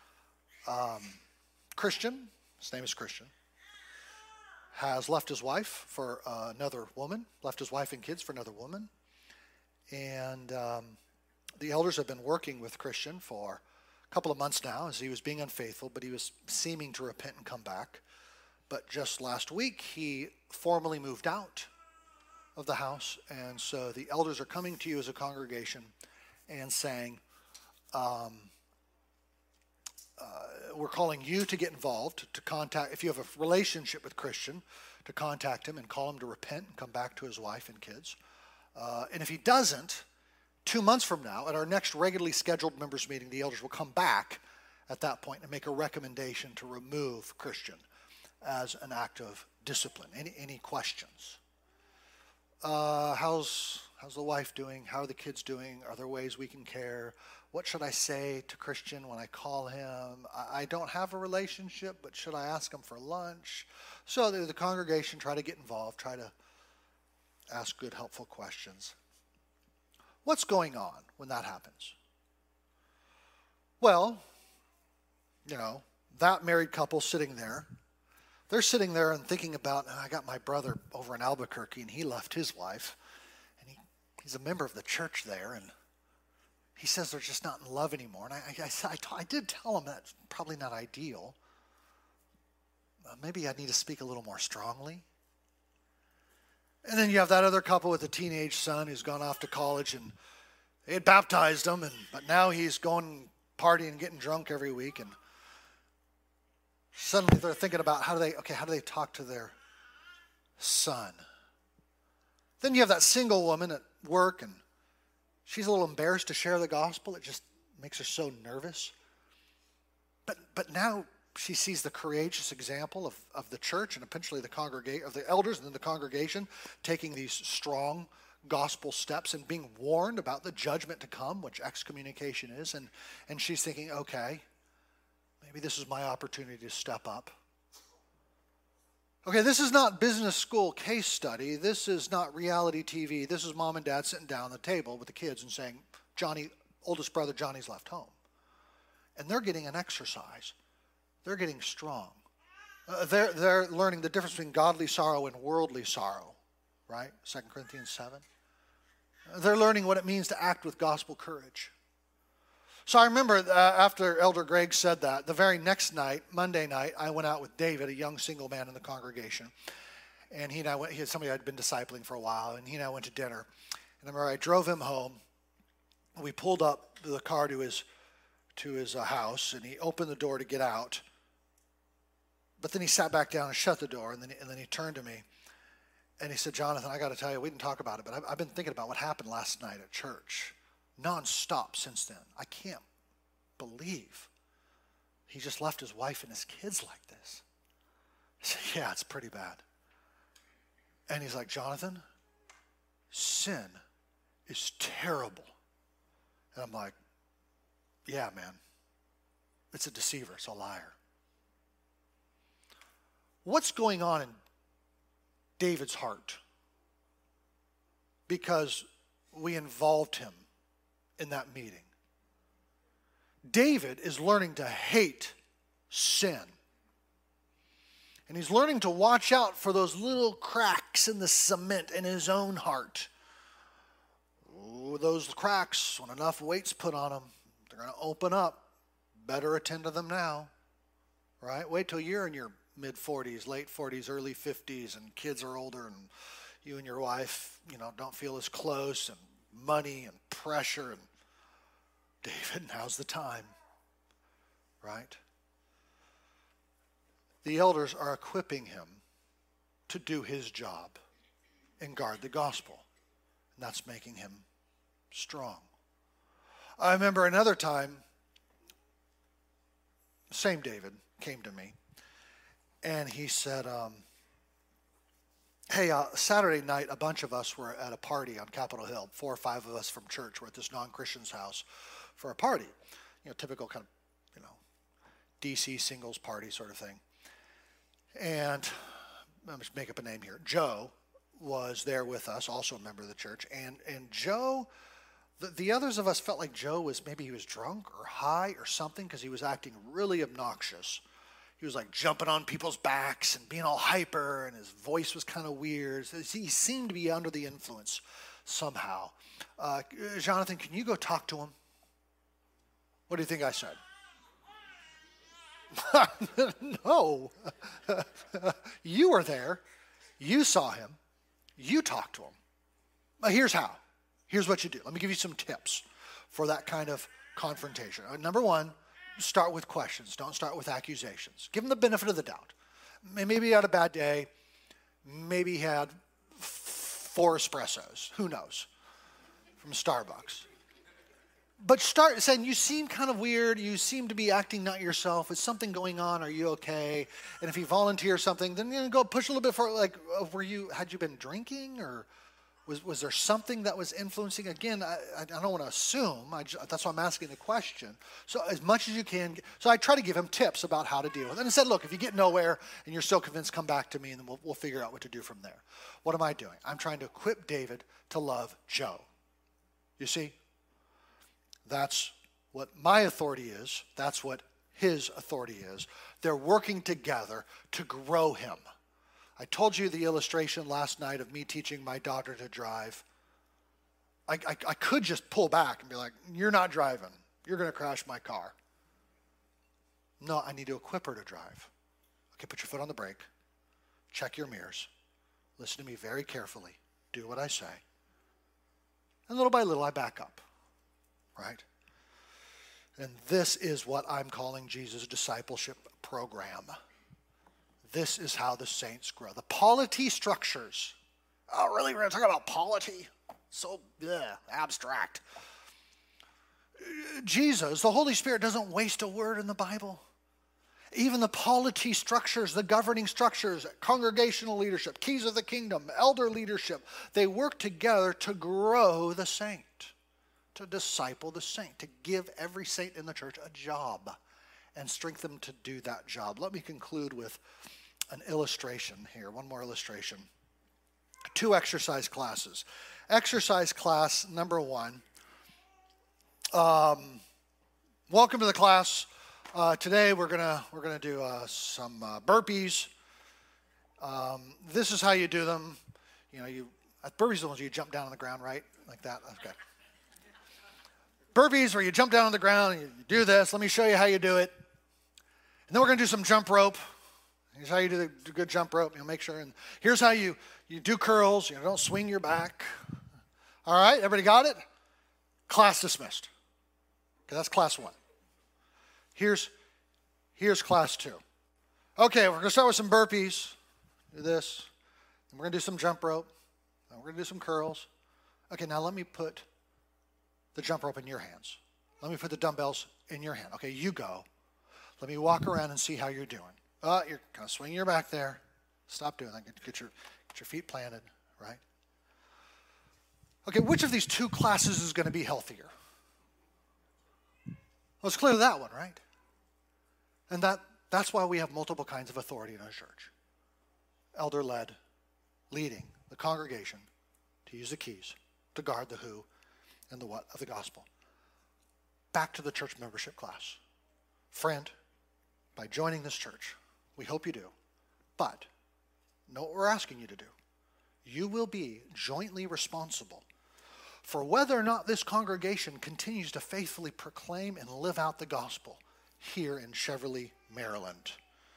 Christian, his name is Christian, has left his wife for another woman, left his wife and kids for another woman. And the elders have been working with Christian for a couple of months now as he was being unfaithful, but he was seeming to repent and come back. But just last week, he formally moved out of the house. And so the elders are coming to you as a congregation and saying, we're calling you to get involved, to contact, if you have a relationship with Christian, to contact him and call him to repent and come back to his wife and kids. And if he doesn't, 2 months from now, at our next regularly scheduled members meeting, the elders will come back at that point and make a recommendation to remove Christian as an act of discipline. Any questions? How's the wife doing? How are the kids doing? Are there ways we can care? What should I say to Christian when I call him? I don't have a relationship, but should I ask him for lunch? So the congregation try to get involved, try to ask good, helpful questions. What's going on when that happens? Well, that married couple sitting there, they're sitting there and thinking about, I got my brother over in Albuquerque and he left his wife and he's a member of the church there and he says they're just not in love anymore. And I did tell him that's probably not ideal. Maybe I need to speak a little more strongly. And then you have that other couple with a teenage son who's gone off to college and they had baptized him, but now he's going partying and getting drunk every week. And suddenly they're thinking about how do they talk to their son? Then you have that single woman at work and she's a little embarrassed to share the gospel. It just makes her so nervous. But now she sees the courageous example of the church and eventually of the elders and then the congregation taking these strong gospel steps and being warned about the judgment to come, which excommunication is. And she's thinking, okay, maybe this is my opportunity to step up. Okay, this is not business school case study. This is not reality TV. This is mom and dad sitting down at the table with the kids and saying, Johnny, oldest brother Johnny's left home. And they're getting an exercise. They're getting strong. They're learning the difference between godly sorrow and worldly sorrow, right? 2 Corinthians 7. They're learning what it means to act with gospel courage. So I remember after Elder Greg said that, the very next night, Monday night, I went out with David, a young single man in the congregation. And he had somebody I'd been discipling for a while, and he and I went to dinner. And I remember I drove him home. We pulled up the car to his house, and he opened the door to get out. But then he sat back down and shut the door, and then he turned to me. And he said, Jonathan, I got to tell you, we didn't talk about it, but I've been thinking about what happened last night at church. Non-stop since then. I can't believe he just left his wife and his kids like this. I said, yeah, it's pretty bad. And he's like, Jonathan, sin is terrible. And I'm like, yeah, man, it's a deceiver, it's a liar. What's going on in David's heart? Because we involved him in that meeting. David is learning to hate sin. And he's learning to watch out for those little cracks in the cement in his own heart. Ooh, those cracks, when enough weight's put on them, they're going to open up. Better attend to them now. Right? Wait till you're in your mid-40s, late 40s, early 50s, and kids are older, and you and your wife, don't feel as close, and money and pressure. And David, now's the time. Right? The elders are equipping him to do his job and guard the gospel. And that's making him strong. I remember another time, same David came to me, and he said, hey, Saturday night, a bunch of us were at a party on Capitol Hill. 4 or 5 of us from church were at this non-Christian's house for a party. Typical kind of, DC singles party sort of thing. And I'm just make up a name here. Joe was there with us, also a member of the church, and Joe, the others of us felt like Joe was, maybe he was drunk or high or something, because he was acting really obnoxious. He was like jumping on people's backs and being all hyper, and his voice was kind of weird. So he seemed to be under the influence somehow. Jonathan, can you go talk to him? What do you think I said? No. You were there. You saw him. You talked to him. Here's how. Here's what you do. Let me give you some tips for that kind of confrontation. Number one, start with questions. Don't start with accusations. Give him the benefit of the doubt. Maybe he had a bad day. Maybe he had 4 espressos. Who knows? From Starbucks. But start saying, you seem kind of weird. You seem to be acting not yourself. Is something going on? Are you okay? And if he volunteers something, then go push a little bit further. Like, had you been drinking, or was there something that was influencing? Again, I don't want to assume. That's why I'm asking the question. So as much as you can. So I try to give him tips about how to deal with it. And I said, look, if you get nowhere and you're still convinced, come back to me, and then we'll figure out what to do from there. What am I doing? I'm trying to equip David to love Joe. You see? That's what my authority is. That's what his authority is. They're working together to grow him. I told you the illustration last night of me teaching my daughter to drive. I could just pull back and be like, you're not driving. You're going to crash my car. No, I need to equip her to drive. Okay, put your foot on the brake. Check your mirrors. Listen to me very carefully. Do what I say. And little by little, I back up. Right? And this is what I'm calling Jesus' discipleship program. This is how the saints grow. The polity structures. Oh, really? We're going to talk about polity? So abstract. Jesus, the Holy Spirit, doesn't waste a word in the Bible. Even the polity structures, the governing structures, congregational leadership, keys of the kingdom, elder leadership, they work together to grow the saint. To disciple the saint, to give every saint in the church a job and strengthen them to do that job. Let me conclude with an illustration here, one more illustration. 2 exercise classes. Exercise class number 1. Welcome to the class. Today we're gonna do some burpees. This is how you do them. Burpees are the ones you jump down on the ground, right? Like that. Okay. Burpees where you jump down on the ground and you do this. Let me show you how you do it. And then we're going to do some jump rope. Here's how you do the good jump rope. Make sure. And here's how you do curls. Don't swing your back. All right, everybody got it? Class dismissed. Okay, that's class 1. Here's class 2. Okay, we're going to start with some burpees. Do this. And we're going to do some jump rope. And we're going to do some curls. Okay, now let me put the jump rope in your hands. Let me put the dumbbells in your hand. Okay, you go. Let me walk around and see how you're doing. You're kind of swinging your back there. Stop doing that. Get your feet planted, right? Okay, which of these 2 classes is going to be healthier? Well, it's clearly that one, right? And that's why we have multiple kinds of authority in our church. Elder-led, leading the congregation to use the keys, to guard the who and the what of the gospel. Back to the church membership class. Friend, by joining this church, we hope you do, but know what we're asking you to do. You will be jointly responsible for whether or not this congregation continues to faithfully proclaim and live out the gospel here in Cheverly, Maryland.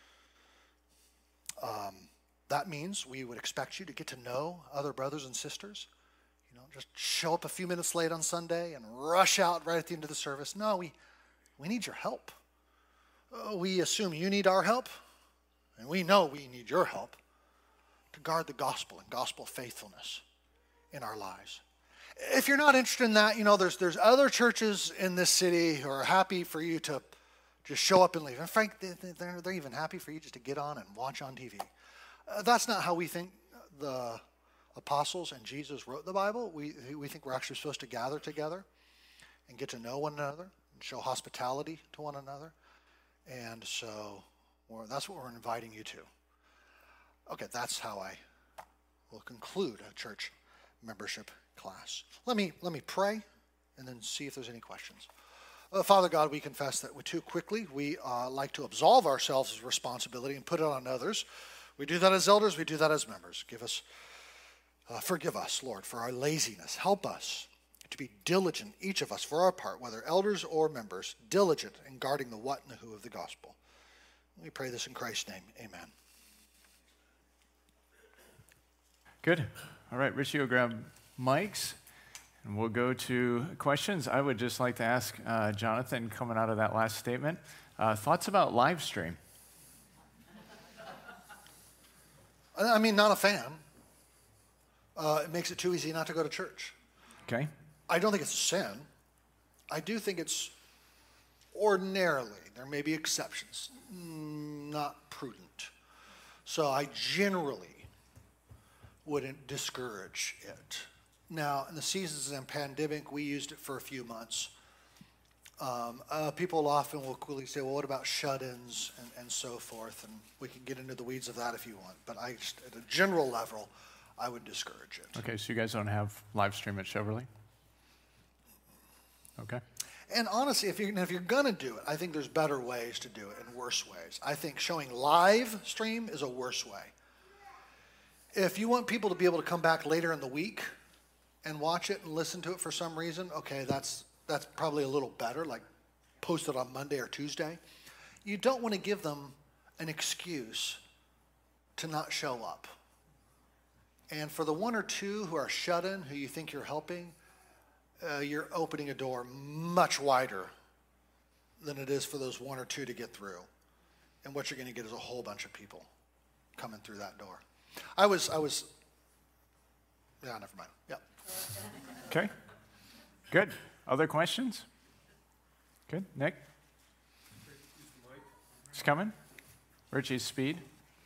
That means we would expect you to get to know other brothers and sisters. Just show up a few minutes late on Sunday and rush out right at the end of the service. No, we need your help. We assume you need our help, and we know we need your help to guard the gospel and gospel faithfulness in our lives. If you're not interested in that, there's other churches in this city who are happy for you to just show up and leave. And Frank, they're even happy for you just to get on and watch on TV. That's not how we think the apostles and Jesus wrote the Bible. We think we're actually supposed to gather together and get to know one another and show hospitality to one another. And so that's what we're inviting you to. Okay, that's how I will conclude a church membership class. Let me pray and then see if there's any questions. Father God, we confess that too quickly we like to absolve ourselves of responsibility and put it on others. We do that as elders, we do that as members. Forgive us, Lord, for our laziness. Help us to be diligent, each of us, for our part, whether elders or members, diligent in guarding the what and the who of the gospel. We pray this in Christ's name. Amen. Good. All right, Richie will grab mics, and we'll go to questions. I would just like to ask Jonathan, coming out of that last statement, thoughts about live stream? I mean, not a fan. It makes it too easy not to go to church. Okay. I don't think it's a sin. I do think it's ordinarily, there may be exceptions, not prudent. So I generally wouldn't discourage it. Now, in the seasons of the pandemic, we used it for a few months. People often will quickly say, well, what about shut-ins and so forth? And we can get into the weeds of that if you want. But I just, at a general level, I would discourage it. Okay, so you guys don't have live stream at Cheverly? Okay. And honestly, if you're going to do it, I think there's better ways to do it and worse ways. I think showing live stream is a worse way. If you want people to be able to come back later in the week and watch it and listen to it for some reason, okay, that's probably a little better, like post it on Monday or Tuesday. You don't want to give them an excuse to not show up. And for the one or two who are shut in, who you think you're helping, you're opening a door much wider than it is for those one or two to get through. And what you're going to get is a whole bunch of people coming through that door. Yeah, never mind. Yep. Okay. Good. Other questions? Good. Nick? It's coming. Richie's speed.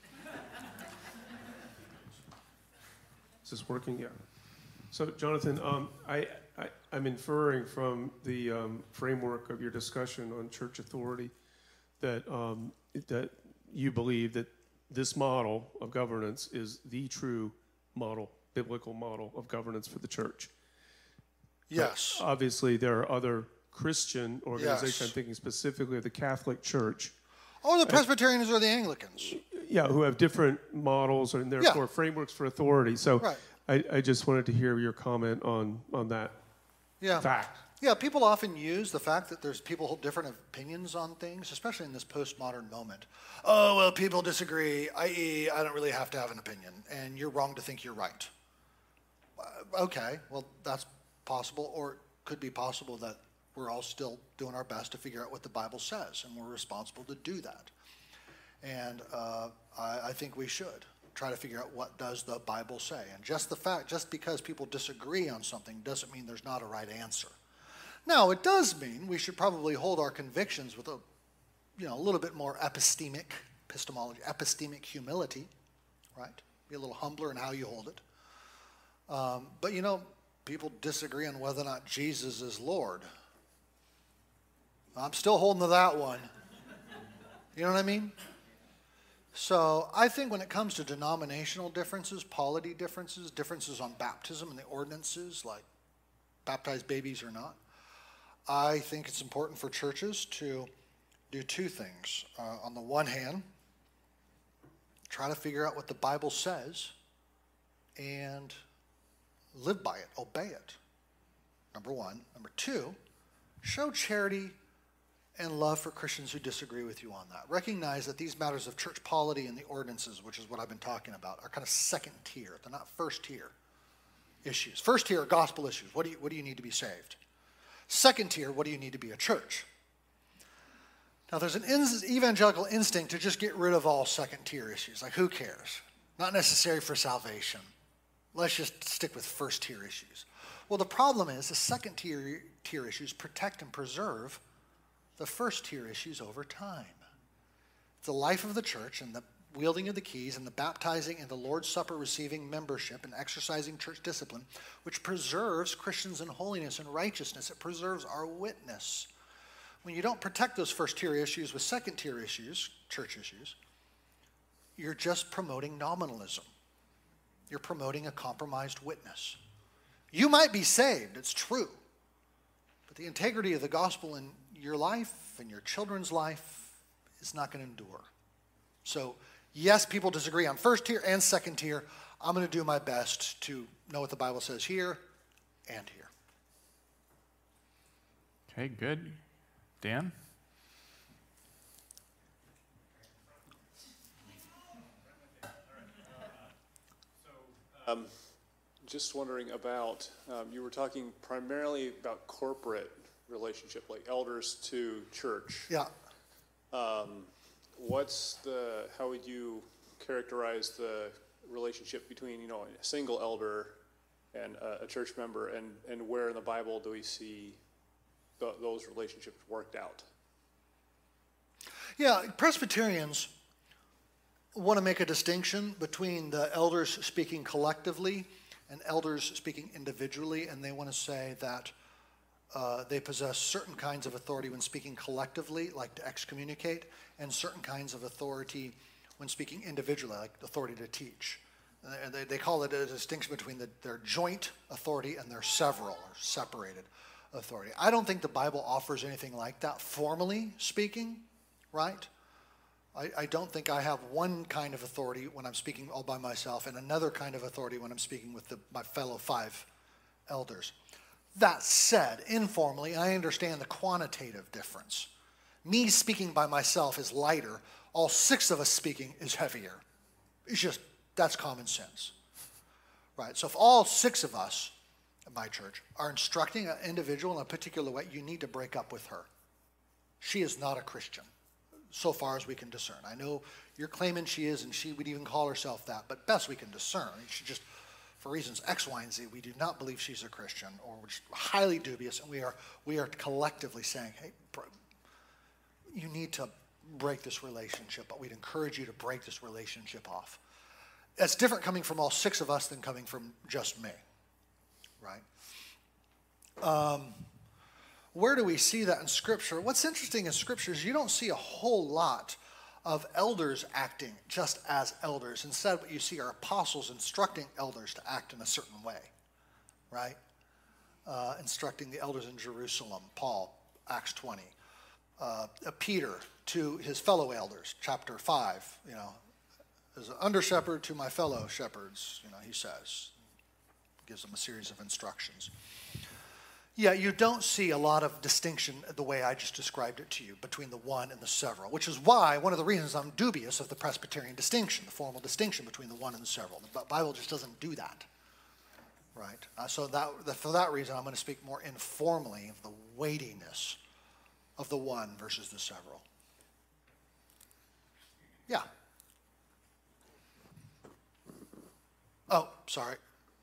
Is this working? Yeah. So, Jonathan, I'm inferring from the framework of your discussion on church authority that that you believe that this model of governance is the true model, biblical model of governance for the church. Yes. But obviously, there are other Christian organizations. Yes. I'm thinking specifically of the Catholic Church. Or the Presbyterians or the Anglicans. Yeah, who have different models and therefore frameworks for authority. So Right. I just wanted to hear your comment on that fact. Yeah, people often use the fact that there's people hold different opinions on things, especially in this postmodern moment. Oh, well, people disagree, i.e., I don't really have to have an opinion, and you're wrong to think you're right. Okay, well, that's possible, or it could be possible that we're all still doing our best to figure out what the Bible says, and we're responsible to do that. And I think we should try to figure out what does the Bible say. And just because people disagree on something doesn't mean there's not a right answer. Now, it does mean we should probably hold our convictions with a little bit more epistemic humility, right? Be a little humbler in how you hold it. But people disagree on whether or not Jesus is Lord. I'm still holding to that one. You know what I mean? So I think when it comes to denominational differences, polity differences, differences on baptism and the ordinances, like baptize babies or not, I think it's important for churches to do two things. On the one hand, try to figure out what the Bible says and live by it, obey it. Number one. Number two, show charity and love for Christians who disagree with you on that. Recognize that these matters of church polity and the ordinances, which is what I've been talking about, are kind of second tier. They're not first tier issues. First tier are gospel issues. What do you need to be saved? Second tier, what do you need to be a church? Now, there's an evangelical instinct to just get rid of all second tier issues. Like, who cares? Not necessary for salvation. Let's just stick with first tier issues. Well, the problem is the second tier issues protect and preserve the first tier issues over time. The life of the church and the wielding of the keys and the baptizing and the Lord's Supper receiving membership and exercising church discipline, which preserves Christians in holiness and righteousness. It preserves our witness. When you don't protect those first tier issues with second tier issues, church issues, you're just promoting nominalism. You're promoting a compromised witness. You might be saved, it's true, but the integrity of the gospel in your life and your children's life is not going to endure. So, yes, people disagree on first tier and second tier. I'm going to do my best to know what the Bible says here and here. Okay, good. Dan? Just wondering about, you were talking primarily about corporate relationship, like elders to church. Yeah. How would you characterize the relationship between, a single elder and a church member, and where in the Bible do we see those relationships worked out? Yeah, Presbyterians want to make a distinction between the elders speaking collectively and elders speaking individually, and they want to say that they possess certain kinds of authority when speaking collectively, like to excommunicate, and certain kinds of authority when speaking individually, like authority to teach. And they call it a distinction between their joint authority and their several or separated authority. I don't think the Bible offers anything like that, formally speaking, right? I don't think I have one kind of authority when I'm speaking all by myself and another kind of authority when I'm speaking with my fellow 5 elders. That said, informally, I understand the quantitative difference. Me speaking by myself is lighter. All 6 of us speaking is heavier. It's just, that's common sense. Right? So if all 6 of us at my church are instructing an individual in a particular way, you need to break up with her. She is not a Christian, so far as we can discern. I know you're claiming she is, and she would even call herself that, but best we can discern. She just, for reasons X, Y, and Z, we do not believe she's a Christian, or we're just highly dubious, and we are collectively saying, hey, bro, you need to break this relationship, but we'd encourage you to break this relationship off. That's different coming from all 6 of us than coming from just me, right? Where do we see that in Scripture? What's interesting in Scripture is you don't see a whole lot of elders acting just as elders. Instead, what you see are apostles instructing elders to act in a certain way, right? Instructing the elders in Jerusalem, Paul, Acts 20. Peter to his fellow elders, chapter 5, as an under-shepherd to my fellow shepherds, he says. Gives them a series of instructions. Yeah, you don't see a lot of distinction the way I just described it to you between the one and the several, which is why one of the reasons I'm dubious of the Presbyterian distinction, the formal distinction between the one and the several. The Bible just doesn't do that, right? So for that reason, I'm going to speak more informally of the weightiness of the one versus the several. Yeah. Oh, sorry.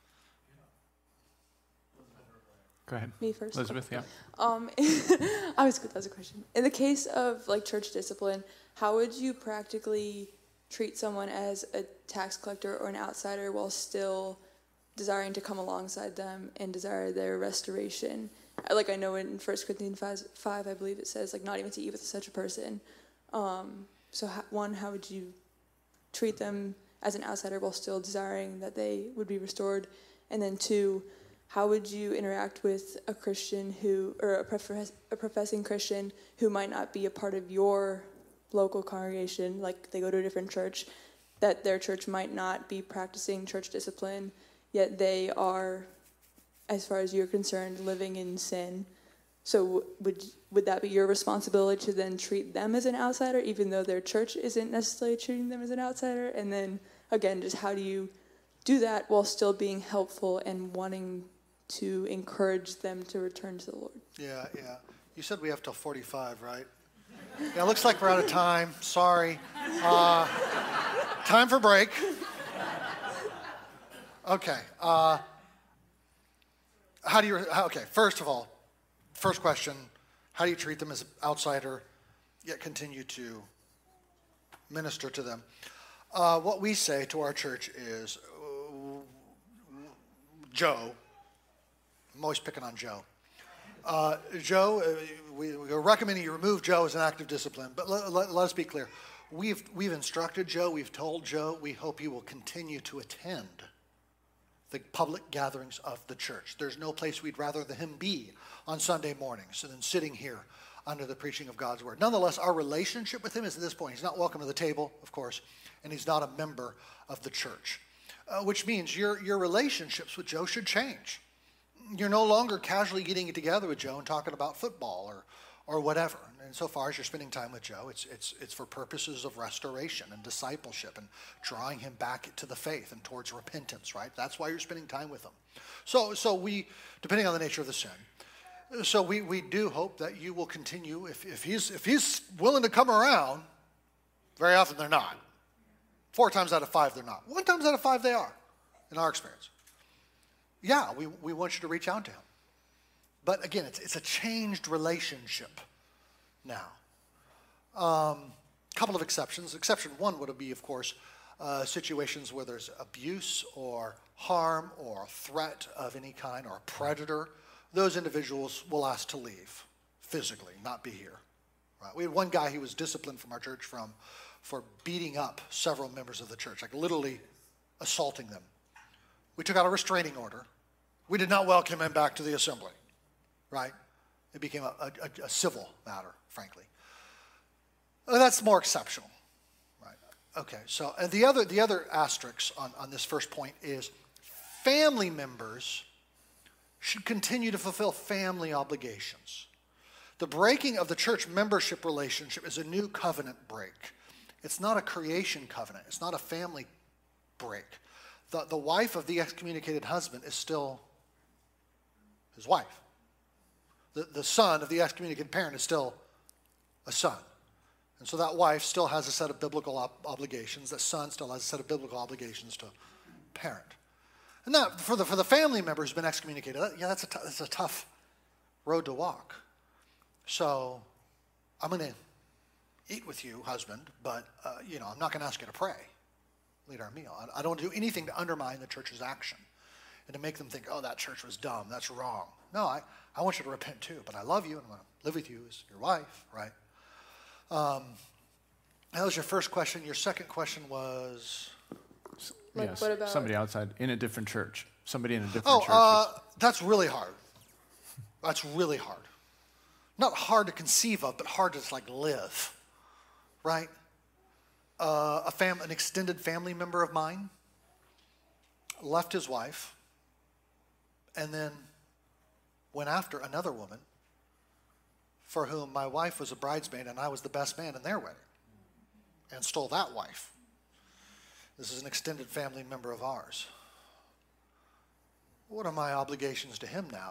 Go ahead. Me first. Elizabeth, yeah. I was good. That was a question. In the case of church discipline, how would you practically treat someone as a tax collector or an outsider while still desiring to come alongside them and desire their restoration? I know in 1 Corinthians 5, I believe it says not even to eat with such a person. So how would you treat them as an outsider while still desiring that they would be restored? And then 2, how would you interact with a Christian a professing Christian who might not be a part of your local congregation, like they go to a different church, that their church might not be practicing church discipline, yet they are, as far as you're concerned, living in sin? So would that be your responsibility to then treat them as an outsider, even though their church isn't necessarily treating them as an outsider? And then, again, just how do you do that while still being helpful and wanting to encourage them to return to the Lord? Yeah. You said we have till 45, right? Yeah, looks like we're out of time. Sorry. Time for break. Okay. First of all, first question, how do you treat them as an outsider, yet continue to minister to them? What we say to our church is, Joe, I'm always picking on Joe. Joe, we're recommending you remove Joe as an active discipline, but let us be clear. We've instructed Joe, we've told Joe, we hope he will continue to attend the public gatherings of the church. There's no place we'd rather than him be on Sunday mornings than sitting here under the preaching of God's word. Nonetheless, our relationship with him is at this point. He's not welcome to the table, of course, and he's not a member of the church, which means your relationships with Joe should change. You're no longer casually getting together with Joe and talking about football or whatever. And so far as you're spending time with Joe, it's for purposes of restoration and discipleship and drawing him back to the faith and towards repentance, right? That's why you're spending time with him. So we, depending on the nature of the sin, so we do hope that you will continue. If he's willing to come around, very often they're not. 4 times out of 5 they're not. 1 time out of 5 they are, in our experience. Yeah, we want you to reach out to him. But again, it's a changed relationship now. Couple of exceptions. Exception 1 would be, of course, situations where there's abuse or harm or threat of any kind or a predator. Those individuals will ask to leave physically, not be here. Right? We had one guy who was disciplined from our church for beating up several members of the church, like literally assaulting them. We took out a restraining order. We did not welcome him back to the assembly, right? It became a civil matter, frankly. That's more exceptional, right? Okay, so and the other asterisk on this first point is family members should continue to fulfill family obligations. The breaking of the church membership relationship is a new covenant break. It's not a creation covenant. It's not a family break. The wife of the excommunicated husband is still his wife. The son of the excommunicated parent is still a son. And so that wife still has a set of biblical obligations. That son still has a set of biblical obligations to parent. And that, for the family member who's been excommunicated, that's a tough road to walk. So I'm going to eat with you, husband, but I'm not going to ask you to pray, lead our meal. I don't do anything to undermine the church's action and to make them think, oh, that church was dumb, that's wrong. No, I want you to repent too, but I love you and I want to live with you as your wife, right? That was your first question. Your second question was? Like, yes, what about somebody outside in a different church? Somebody in a different church. That's really hard. That's really hard. Not hard to conceive of, but hard to live, right? An extended family member of mine left his wife and then went after another woman for whom my wife was a bridesmaid and I was the best man in their wedding, and stole that wife. This is an extended family member of ours. What are my obligations to him now?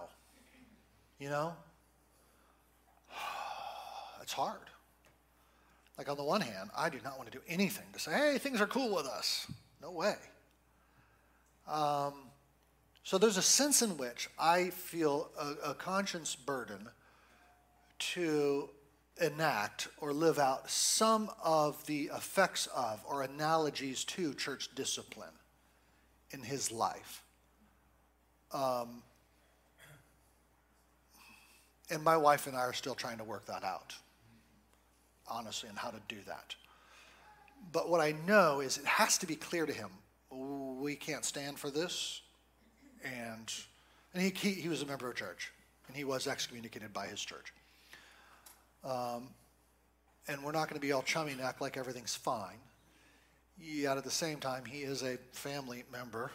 It's hard. Like, on the one hand, I do not want to do anything to say, hey, things are cool with us. No way. So there's a sense in which I feel a conscience burden to enact or live out some of the effects of or analogies to church discipline in his life. And my wife and I are still trying to work that out, honestly, and how to do that. But what I know is it has to be clear to him, we can't stand for this. And he was a member of church, and he was excommunicated by his church. And we're not going to be all chummy and act like everything's fine. Yet at the same time, he is a family member.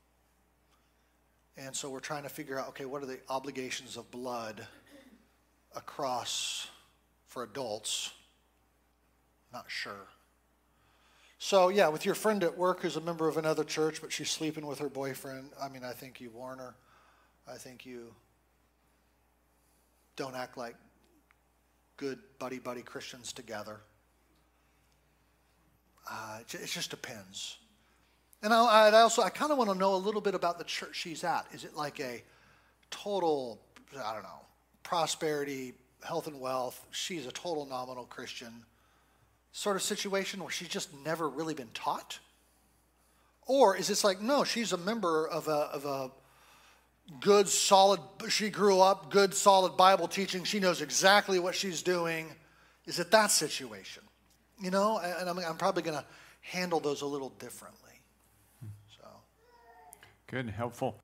And so we're trying to figure out, okay, what are the obligations of blood across for adults? Not sure. So yeah, with your friend at work who's a member of another church, but she's sleeping with her boyfriend, I think you warn her. I think you don't act like good buddy Christians together. It just depends. And I kind of want to know a little bit about the church she's at. Is it like a total, prosperity, health and wealth, she's a total nominal Christian sort of situation where she's just never really been taught? Or is it like, no, she's a member of a good, solid, she grew up, good, solid Bible teaching, she knows exactly what she's doing? Is it that situation? you know, and I'm probably going to handle those a little differently. So Good, helpful.